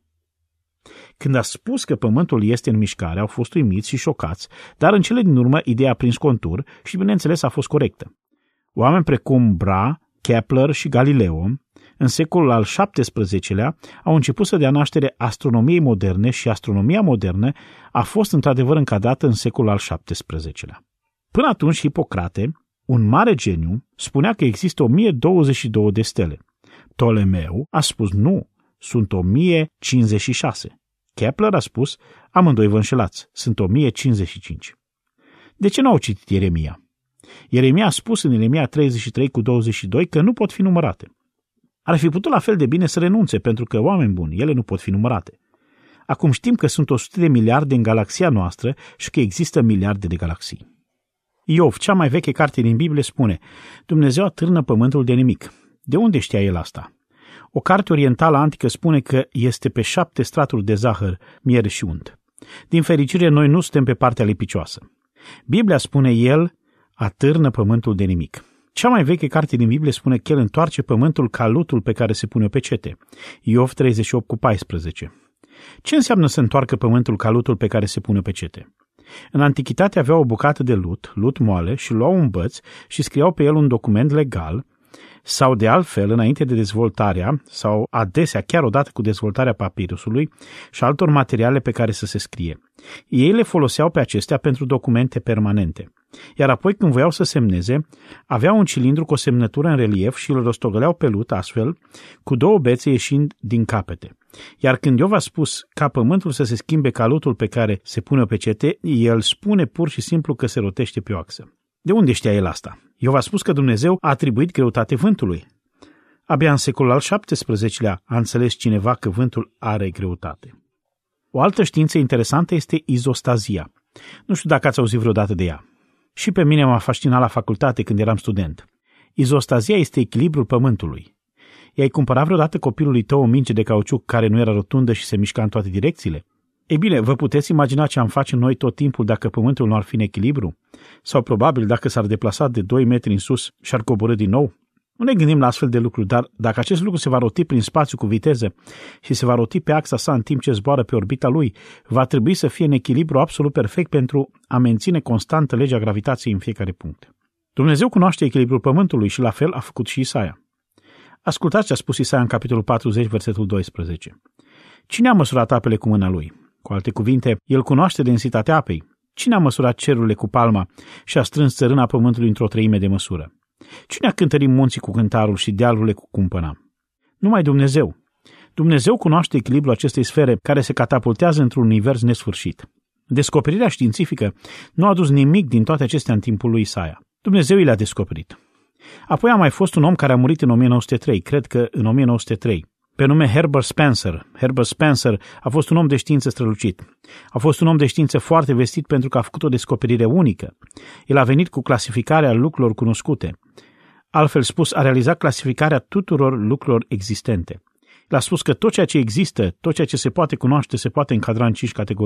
Când a spus că Pământul este în mișcare, au fost uimiți și șocați, dar în cele din urmă ideea a prins contur și, bineînțeles, a fost corectă. Oameni precum Bra, Kepler și Galileo, în secolul al șaptesprezecelea, au început să dea naștere astronomiei moderne și astronomia modernă a fost într-adevăr încadrată în secolul al șaptesprezecelea. Până atunci, Hipocrate, un mare geniu, spunea că există o mie douăzeci și două de stele. Ptolemeu a spus nu, sunt o mie cincizeci și șase. Kepler a spus, amândoi vă înșelați, sunt o mie cincizeci și cinci. De ce nu au citit Ieremia? Ieremia a spus în Ieremia treizeci și trei cu douăzeci și doi că nu pot fi numărate. Ar fi putut la fel de bine să renunțe, pentru că, oameni buni, ele nu pot fi numărate. Acum știm că sunt o sută de miliarde în galaxia noastră și că există miliarde de galaxii. Iov, cea mai veche carte din Biblie, spune, Dumnezeu atârnă pământul de nimic. De unde știa el asta? O carte orientală antică spune că este pe șapte straturi de zahăr, miere și unt. Din fericire, noi nu suntem pe partea lipicioasă. Biblia spune, el atârnă pământul de nimic. Cea mai veche carte din Biblie spune că el întoarce pământul ca lutul pe care se pune pe cete. Iov treizeci și opt cu paisprezece. Ce înseamnă să întoarcă pământul ca lutul pe care se pune pe cete? În antichitate aveau o bucată de lut, lut moale, și luau un băț și scriau pe el un document legal, sau de altfel, înainte de dezvoltarea, sau adesea chiar odată cu dezvoltarea papirusului și altor materiale pe care să se scrie. Ei le foloseau pe acestea pentru documente permanente. Iar apoi, când voiau să semneze, aveau un cilindru cu o semnătură în relief și îl rostogăleau pe lut astfel, cu două bețe ieșind din capete. Iar când Iov a spus ca pământul să se schimbe ca lutul pe care se pune pe cete, el spune pur și simplu că se rotește pe o axă. De unde știa el asta? Iov a spus că Dumnezeu a atribuit greutate vântului. Abia în secolul al șaptesprezecelea a înțeles cineva că vântul are greutate. O altă știință interesantă este izostazia. Nu știu dacă ați auzit vreodată de ea. Și pe mine m-a fascinat la facultate când eram student. Izostazia este echilibrul pământului. I-ai cumpărat vreodată copilului tău o minge de cauciuc care nu era rotundă și se mișca în toate direcțiile? Ei bine, vă puteți imagina ce am face noi tot timpul dacă pământul nu ar fi în echilibru? Sau probabil dacă s-ar deplasa de doi metri în sus și ar coborî din nou? Nu ne gândim la astfel de lucruri, dar dacă acest lucru se va roti prin spațiu cu viteză și se va roti pe axa sa în timp ce zboară pe orbita lui, va trebui să fie în echilibru absolut perfect pentru a menține constantă legea gravitației în fiecare punct. Dumnezeu cunoaște echilibrul pământului și la fel a făcut și Isaia. Ascultați ce a spus Isaia în capitolul patruzeci, versetul doisprezece. Cine a măsurat apele cu mâna lui? Cu alte cuvinte, el cunoaște densitatea apei. Cine a măsurat cerurile cu palma și a strâns țărâna pământului într-o treime de măsură? Cine a cântărit munții cu cântarul și dealurile cu cumpăna? Numai Dumnezeu. Dumnezeu cunoaște echilibrul acestei sfere care se catapultează într-un univers nesfârșit. Descoperirea științifică nu a adus nimic din toate acestea în timpul lui Isaia. Dumnezeu i le-a descoperit. Apoi a mai fost un om care a murit în o mie nouă sute trei, cred că în o mie nouă sute trei, pe nume Herbert Spencer. Herbert Spencer a fost un om de știință strălucit. A fost un om de știință foarte vestit pentru că a făcut o descoperire unică. El a venit cu clasificarea lucrurilor cunoscute. Altfel spus, a realizat clasificarea tuturor lucrurilor existente. El a spus că tot ceea ce există, tot ceea ce se poate cunoaște, se poate încadra în cinci categorii.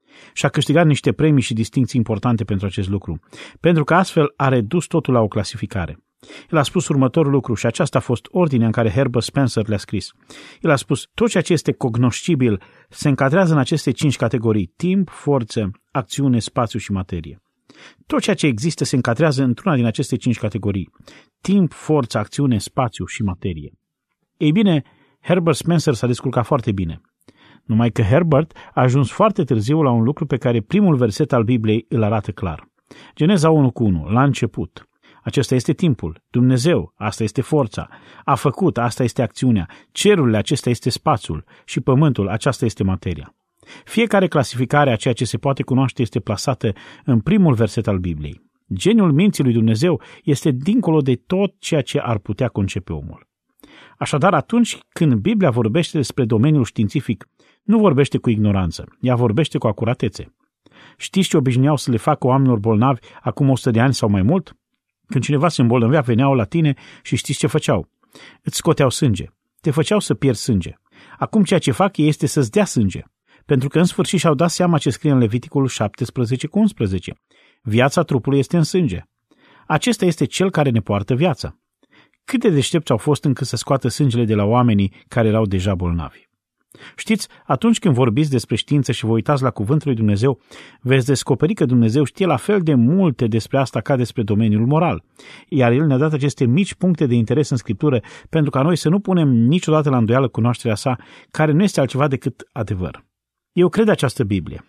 Și a câștigat niște premii și distincții importante pentru acest lucru, pentru că astfel a redus totul la o clasificare. El a spus următorul lucru și aceasta a fost ordinea în care Herbert Spencer le-a scris. El a spus, tot ceea ce este cognoscibil se încadrează în aceste cinci categorii: timp, forță, acțiune, spațiu și materie. Tot ceea ce există se încadrează într-una din aceste cinci categorii: timp, forță, acțiune, spațiu și materie. Ei bine, Herbert Spencer s-a descurcat foarte bine. Numai că Herbert a ajuns foarte târziu la un lucru pe care primul verset al Bibliei îl arată clar. Geneza unu cu unu, la început. Acesta este timpul, Dumnezeu, asta este forța, a făcut, asta este acțiunea, cerurile, acesta este spațiul și pământul, aceasta este materia. Fiecare clasificare a ceea ce se poate cunoaște este plasată în primul verset al Bibliei. Geniul minții lui Dumnezeu este dincolo de tot ceea ce ar putea concepe omul. Așadar, atunci când Biblia vorbește despre domeniul științific, nu vorbește cu ignoranță, ea vorbește cu acuratețe. Știți ce obișnuiau să le facă oamenilor bolnavi acum o sută de ani sau mai mult? Când cineva se îmbolnăvea, veneau la tine și știți ce făceau? Îți scoteau sânge, te făceau să pierzi sânge. Acum ceea ce fac ei este să-ți dea sânge, pentru că în sfârșit și-au dat seama ce scrie în Leviticul șaptesprezece cu unsprezece. Viața trupului este în sânge. Acesta este cel care ne poartă viața. Cât de deștepți au fost încât să scoată sângele de la oamenii care erau deja bolnavi. Știți, atunci când vorbiți despre știință și vă uitați la cuvântul lui Dumnezeu, veți descoperi că Dumnezeu știe la fel de multe despre asta ca despre domeniul moral. Iar El ne-a dat aceste mici puncte de interes în Scriptură pentru ca noi să nu punem niciodată la îndoială cunoașterea sa, care nu este altceva decât adevăr. Eu cred această Biblie.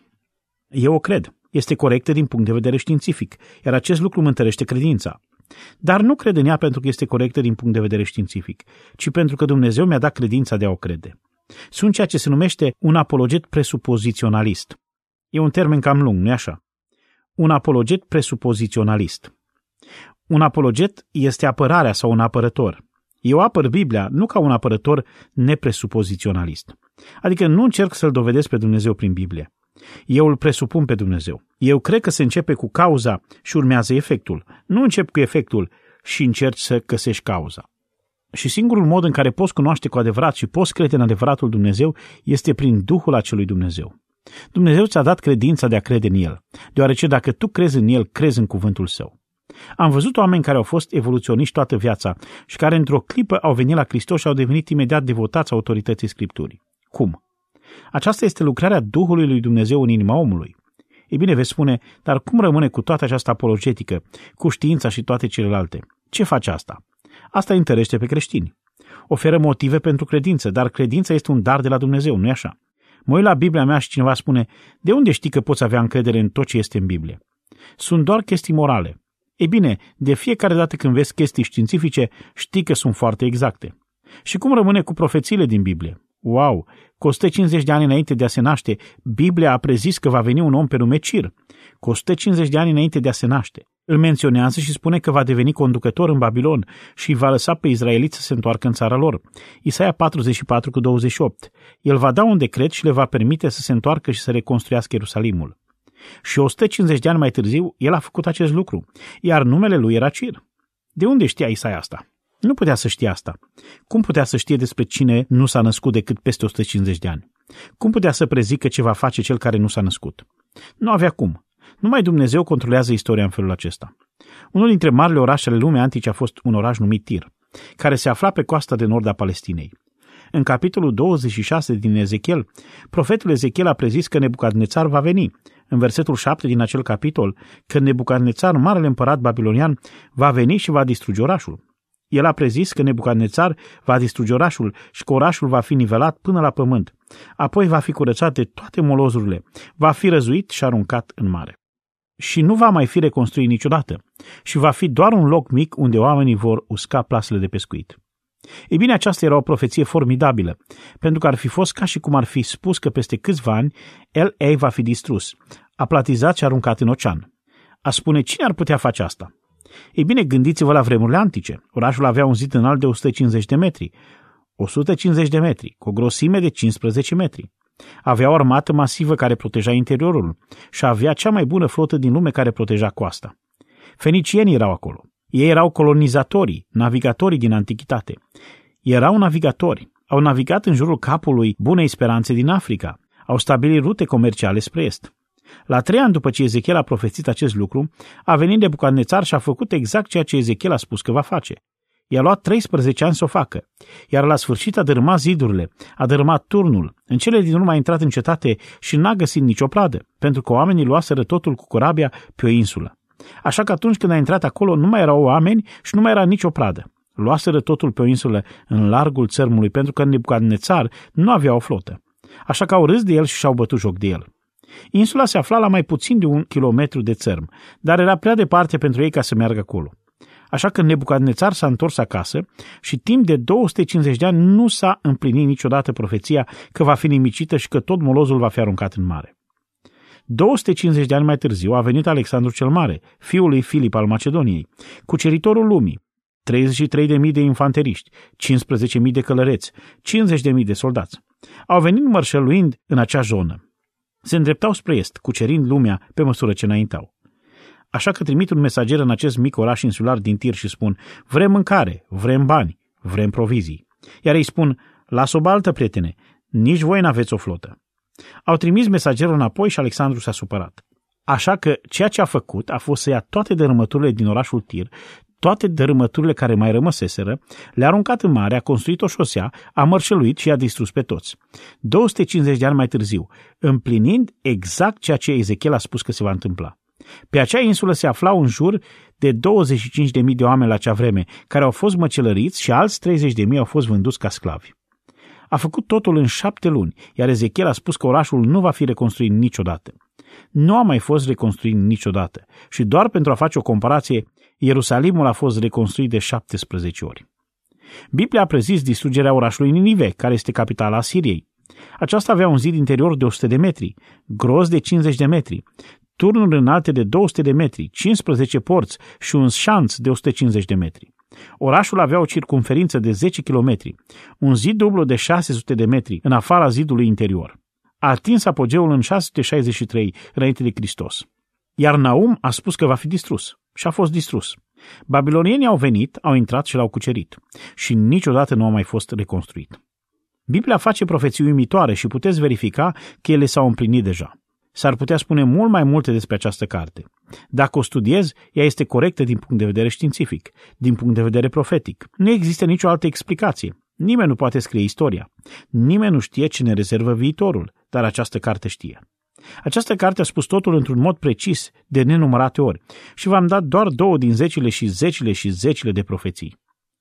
Eu o cred. Este corectă din punct de vedere științific, iar acest lucru mă întărește credința. Dar nu cred în ea pentru că este corectă din punct de vedere științific, ci pentru că Dumnezeu mi-a dat credința de a o crede. Sunt ceea ce se numește un apologet presupoziționalist. E un termen cam lung, nu-i așa? Un apologet presupoziționalist. Un apologet este apărarea sau un apărător. Eu apăr Biblia nu ca un apărător nepresupoziționalist. Adică nu încerc să-L dovedesc pe Dumnezeu prin Biblie. Eu îl presupun pe Dumnezeu. Eu cred că se începe cu cauza și urmează efectul. Nu încep cu efectul și încerci să găsești cauza. Și singurul mod în care poți cunoaște cu adevărat și poți crede în adevăratul Dumnezeu este prin Duhul acelui Dumnezeu. Dumnezeu ți-a dat credința de a crede în El, deoarece dacă tu crezi în El, crezi în cuvântul Său. Am văzut oameni care au fost evoluționiști toată viața și care într-o clipă au venit la Hristos și au devenit imediat devotați autorității Scripturii. Cum? Aceasta este lucrarea Duhului lui Dumnezeu în inima omului. Ei bine, veți spune, dar cum rămâne cu toată această apologetică, cu știința și toate celelalte? Ce face asta? Asta îi întărește pe creștini. Oferă motive pentru credință, dar credința este un dar de la Dumnezeu, nu-i așa? Mă uit la Biblia mea și cineva spune, de unde știi că poți avea încredere în tot ce este în Biblie? Sunt doar chestii morale. Ei bine, de fiecare dată când vezi chestii științifice, știi că sunt foarte exacte. Și cum rămâne cu profețiile din Biblie? Wow! Cu o sută cincizeci de ani înainte de a se naște, Biblia a prezis că va veni un om pe nume Cir. Cu o sută cincizeci de ani înainte de a se naște. Îl menționează și spune că va deveni conducător în Babilon și îi va lăsa pe izraeliți să se întoarcă în țara lor. Isaia patruzeci și patru cu douăzeci și opt. El va da un decret și le va permite să se întoarcă și să reconstruiască Ierusalimul. Și o sută cincizeci de ani mai târziu, el a făcut acest lucru, iar numele lui era Cir. De unde știa Isaia asta? Nu putea să știe asta. Cum putea să știe despre cine nu s-a născut decât peste o sută cincizeci de ani? Cum putea să prezică ce va face cel care nu s-a născut? Nu avea cum. Numai Dumnezeu controlează istoria în felul acesta. Unul dintre marile orașe ale lumii antice a fost un oraș numit Tir, care se afla pe coasta de nord a Palestinei. În capitolul douăzeci și șase din Ezechiel, profetul Ezechiel a prezis că Nebucadnețar va veni. În versetul șapte din acel capitol, că Nebucadnețar, marele împărat babilonian, va veni și va distruge orașul. El a prezis că Nebucadnețar va distruge orașul și că orașul va fi nivelat până la pământ. Apoi va fi curățat de toate molozurile, va fi răzuit și aruncat în mare. Și nu va mai fi reconstruit niciodată și va fi doar un loc mic unde oamenii vor usca plasele de pescuit. Ei bine, aceasta era o profeție formidabilă, pentru că ar fi fost ca și cum ar fi spus că peste câțiva ani L A va fi distrus, aplatizat și aruncat în ocean. A spune, cine ar putea face asta? Ei bine, gândiți-vă la vremurile antice. Orașul avea un zid înalt de o sută cincizeci de metri, o sută cincizeci de metri, cu o grosime de cincisprezece metri. Avea o armată masivă care proteja interiorul și avea cea mai bună flotă din lume care proteja coasta. Fenicienii erau acolo. Ei erau colonizatorii, navigatorii din antichitate. Erau navigatori. Au navigat în jurul capului Bunei Speranțe din Africa. Au stabilit rute comerciale spre est. La trei ani după ce Ezechiel a profețit acest lucru, a venit Nebucadnețar și a făcut exact ceea ce Ezechiel a spus că va face. I-a luat treisprezece ani să o facă, iar la sfârșit a dărâmat zidurile, a dărâmat turnul. În cele din urmă a intrat în cetate și n-a găsit nicio pradă, pentru că oamenii luaseră totul cu corabia pe o insulă. Așa că atunci când a intrat acolo, nu mai erau oameni și nu mai era nicio pradă. Luaseră totul pe o insulă în largul țărmului, pentru că Nebucadnețar nu avea o flotă. Așa că au râs de el și și-au bătut joc de el. Insula se afla la mai puțin de un kilometru de țărm, dar era prea departe pentru ei ca să meargă acolo. Așa că Nebucadnețar s-a întors acasă și timp de două sute cincizeci de ani nu s-a împlinit niciodată profeția că va fi nimicită și că tot molozul va fi aruncat în mare. două sute cincizeci de ani mai târziu a venit Alexandru cel Mare, fiul lui Filip al Macedoniei, cuceritorul lumii, treizeci și trei de mii de infanteriști, cincisprezece mii de călăreți, cincizeci de mii de soldați. Au venit mărșăluind în acea zonă. Se îndreptau spre est, cucerind lumea pe măsură ce înaintau. Așa că trimit un mesager în acest mic oraș insular din Tir și spun: vrem mâncare, vrem bani, vrem provizii. Iar ei spun: las o baltă, prietene, nici voi n-aveți o flotă. Au trimis mesagerul înapoi și Alexandru s-a supărat. Așa că ceea ce a făcut a fost să ia toate dărâmăturile din orașul Tir, toate dărâmăturile care mai rămăseseră, le-a aruncat în mare, a construit o șosea, a mărșăluit și i-a distrus pe toți. două sute cincizeci de ani mai târziu, împlinind exact ceea ce Ezechiel a spus că se va întâmpla. Pe acea insulă se aflau în jur de douăzeci și cinci de mii de oameni la acea vreme, care au fost măcelăriți și alți treizeci de mii au fost vânduți ca sclavi. A făcut totul în șapte luni, iar Ezechiel a spus că orașul nu va fi reconstruit niciodată. Nu a mai fost reconstruit niciodată și doar pentru a face o comparație, Ierusalimul a fost reconstruit de șaptesprezece ori. Biblia a prezis distrugerea orașului Ninive, care este capitala Asiriei. Aceasta avea un zid interior de o sută de metri, gros de cincizeci de metri, turnuri înalte de două sute de metri, cincisprezece porți și un șanț de o sută cincizeci de metri. Orașul avea o circumferință de zece kilometri, un zid dublu de șase sute de metri în afara zidului interior. A atins apogeul în șase sute șaizeci și trei înainte de Hristos. Iar Naum a spus că va fi distrus și a fost distrus. Babilonienii au venit, au intrat și l-au cucerit și niciodată nu a mai fost reconstruit. Biblia face profeții uimitoare și puteți verifica că ele s-au împlinit deja. S-ar putea spune mult mai multe despre această carte. Dacă o studiezi, ea este corectă din punct de vedere științific, din punct de vedere profetic. Nu există nicio altă explicație. Nimeni nu poate scrie istoria. Nimeni nu știe ce ne rezervă viitorul, dar această carte știe. Această carte a spus totul într-un mod precis, de nenumărate ori, și v-am dat doar două din zecile și zecile și zecile de profeții.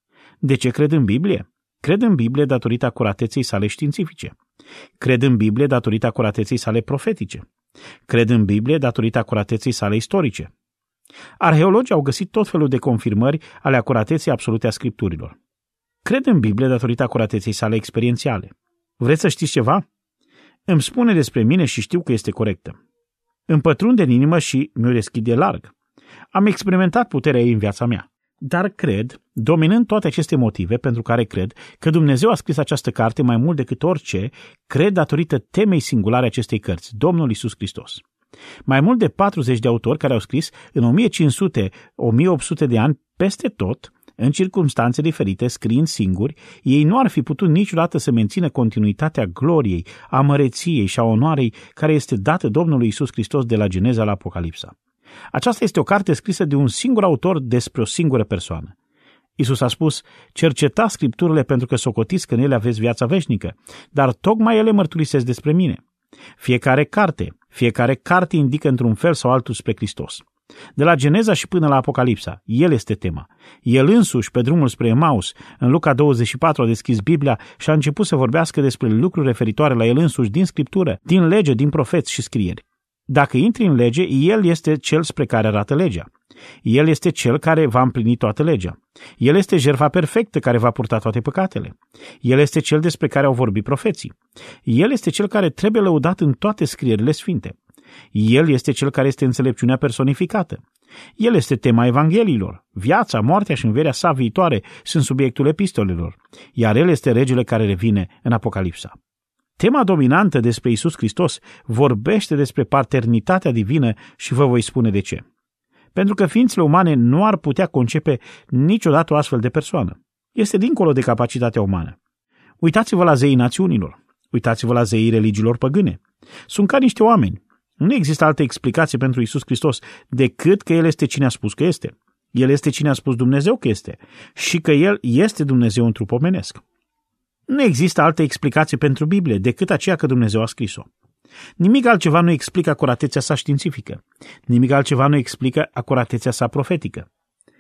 De ce cred în Biblie? Cred în Biblie datorită acurateței sale științifice. Cred în Biblie datorită acurateței sale profetice. Cred în Biblie datorită acurateței sale istorice. Arheologii au găsit tot felul de confirmări ale acurateței absolute a Scripturilor. Cred în Biblie datorită acurateței sale experiențiale. Vreți să știți ceva? Îmi spune despre mine și știu că este corectă. Îmi pătrunde în inimă și mi-o deschide larg. Am experimentat puterea ei în viața mea. Dar cred, dominând toate aceste motive pentru care cred că Dumnezeu a scris această carte mai mult decât orice, cred datorită temei singulare acestei cărți, Domnul Iisus Hristos. Mai mult de patruzeci de autori care au scris în o mie cinci sute - o mie opt sute de ani peste tot, în circumstanțe diferite, scriind singuri, ei nu ar fi putut niciodată să mențină continuitatea gloriei, a măreției și a onoarei care este dată Domnului Iisus Hristos de la Geneza la Apocalipsa. Aceasta este o carte scrisă de un singur autor despre o singură persoană. Iisus a spus: cercetați Scripturile pentru că socotiți că în ele aveți viața veșnică, dar tocmai ele mărturisesc despre mine. Fiecare carte, fiecare carte indică într-un fel sau altul spre Hristos. De la Geneza și până la Apocalipsa, El este tema. El însuși, pe drumul spre Emaus, în Luca douăzeci și patru, a deschis Biblia și a început să vorbească despre lucruri referitoare la El însuși din Scriptură, din lege, din profeți și scrieri. Dacă intri în lege, El este cel spre care arată legea. El este cel care va împlini toată legea. El este jertfa perfectă care va purta toate păcatele. El este cel despre care au vorbit profeții. El este cel care trebuie lăudat în toate scrierile sfinte. El este cel care este înțelepciunea personificată. El este tema Evangheliilor. Viața, moartea și învierea sa viitoare sunt subiectul epistolelor, iar El este regele care revine în Apocalipsa. Tema dominantă despre Iisus Hristos vorbește despre paternitatea divină și vă voi spune de ce. Pentru că ființele umane nu ar putea concepe niciodată o astfel de persoană. Este dincolo de capacitatea umană. Uitați-vă la zeii națiunilor. Uitați-vă la zeii religiilor păgâne. Sunt ca niște oameni. Nu există altă explicație pentru Iisus Hristos decât că El este cine a spus că este. El este cine a spus Dumnezeu că este și că El este Dumnezeu în trup omenesc. Nu există altă explicație pentru Biblie decât aceea că Dumnezeu a scris-o. Nimic altceva nu explică acuratețea sa științifică. Nimic altceva nu explică acuratețea sa profetică.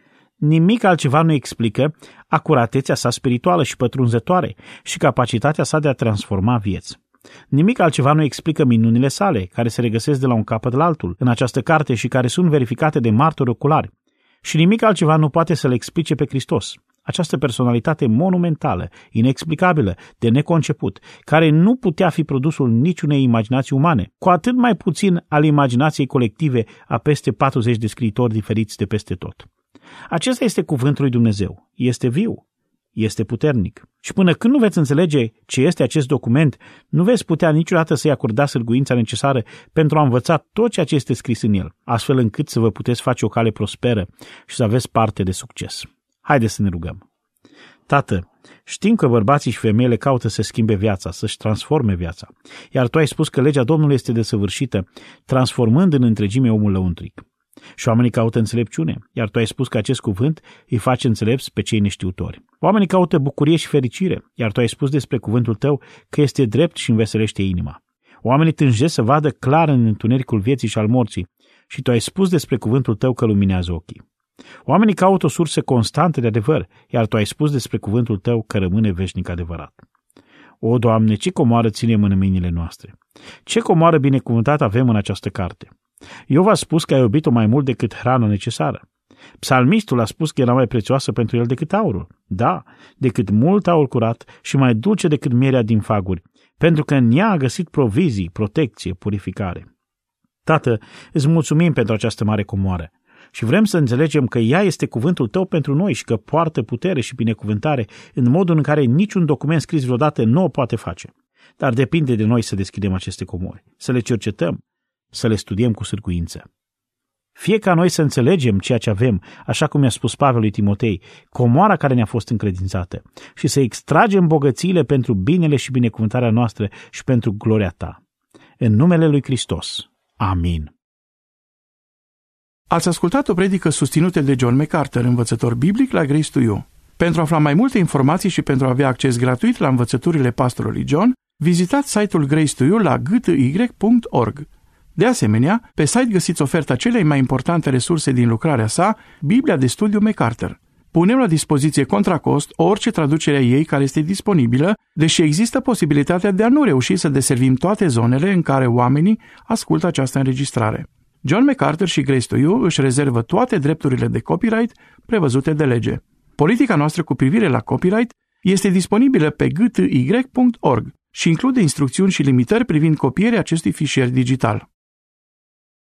Nimic altceva nu explică acuratețea sa spirituală și pătrunzătoare și capacitatea sa de a transforma vieți. Nimic altceva nu explică minunile sale, care se regăsesc de la un capăt la altul în această carte și care sunt verificate de martori oculari. Și nimic altceva nu poate să le explice pe Hristos, această personalitate monumentală, inexplicabilă, de neconceput, care nu putea fi produsul niciunei imaginații umane, cu atât mai puțin al imaginației colective a peste patruzeci de scriitori diferiți de peste tot. Acesta este cuvântul lui Dumnezeu. Este viu. Este puternic. Și până când nu veți înțelege ce este acest document, nu veți putea niciodată să-i acordați sârguința necesară pentru a învăța tot ceea ce este scris în el, astfel încât să vă puteți face o cale prosperă și să aveți parte de succes. Haideți să ne rugăm. Tată, știm că bărbații și femeile caută să schimbe viața, să-și transforme viața, iar Tu ai spus că legea Domnului este desăvârșită, transformând în întregime omul lăuntric. Și oamenii caută înțelepciune, iar Tu ai spus că acest cuvânt îi face înțelepți pe cei neștiutori. Oamenii caută bucurie și fericire, iar Tu ai spus despre cuvântul Tău că este drept și înveselește inima. Oamenii tânjesc să vadă clar în întunericul vieții și al morții și Tu ai spus despre cuvântul Tău că luminează ochii. Oamenii caută o sursă constantă de adevăr, iar Tu ai spus despre cuvântul Tău că rămâne veșnic adevărat. O, Doamne, ce comoară ținem în mâinile noastre! Ce comoară binecuvântată avem în această carte! Iov a spus că a iubit-o mai mult decât hrana necesară. Psalmistul a spus că era mai prețioasă pentru el decât aurul. Da, decât mult aur curat și mai dulce decât mierea din faguri, pentru că în ea a găsit provizii, protecție, purificare. Tată, îți mulțumim pentru această mare comoară și vrem să înțelegem că ea este cuvântul Tău pentru noi și că poartă putere și binecuvântare în modul în care niciun document scris vreodată nu o poate face. Dar depinde de noi să deschidem aceste comori, să le cercetăm, să le studiem cu sârguință. Fie ca noi să înțelegem ceea ce avem, așa cum i-a spus Pavel lui Timotei, comoara care ne-a fost încredințată, și să extragem bogățiile pentru binele și binecuvântarea noastră și pentru gloria Ta. În numele lui Hristos. Amin. Ați ascultat o predică susținută de John MacArthur, învățător biblic la Grace to You. Pentru a afla mai multe informații și pentru a avea acces gratuit la învățăturile pastorului John, vizitați site-ul Grace to You la g t y punct org. De asemenea, pe site găsiți oferta celei mai importante resurse din lucrarea sa, Biblia de studiu MacArthur. Punem la dispoziție contra cost orice traducere a ei care este disponibilă, deși există posibilitatea de a nu reuși să deservim toate zonele în care oamenii ascultă această înregistrare. John MacArthur și Grace to You își rezervă toate drepturile de copyright prevăzute de lege. Politica noastră cu privire la copyright este disponibilă pe g t y punct org și include instrucțiuni și limitări privind copierea acestui fișier digital.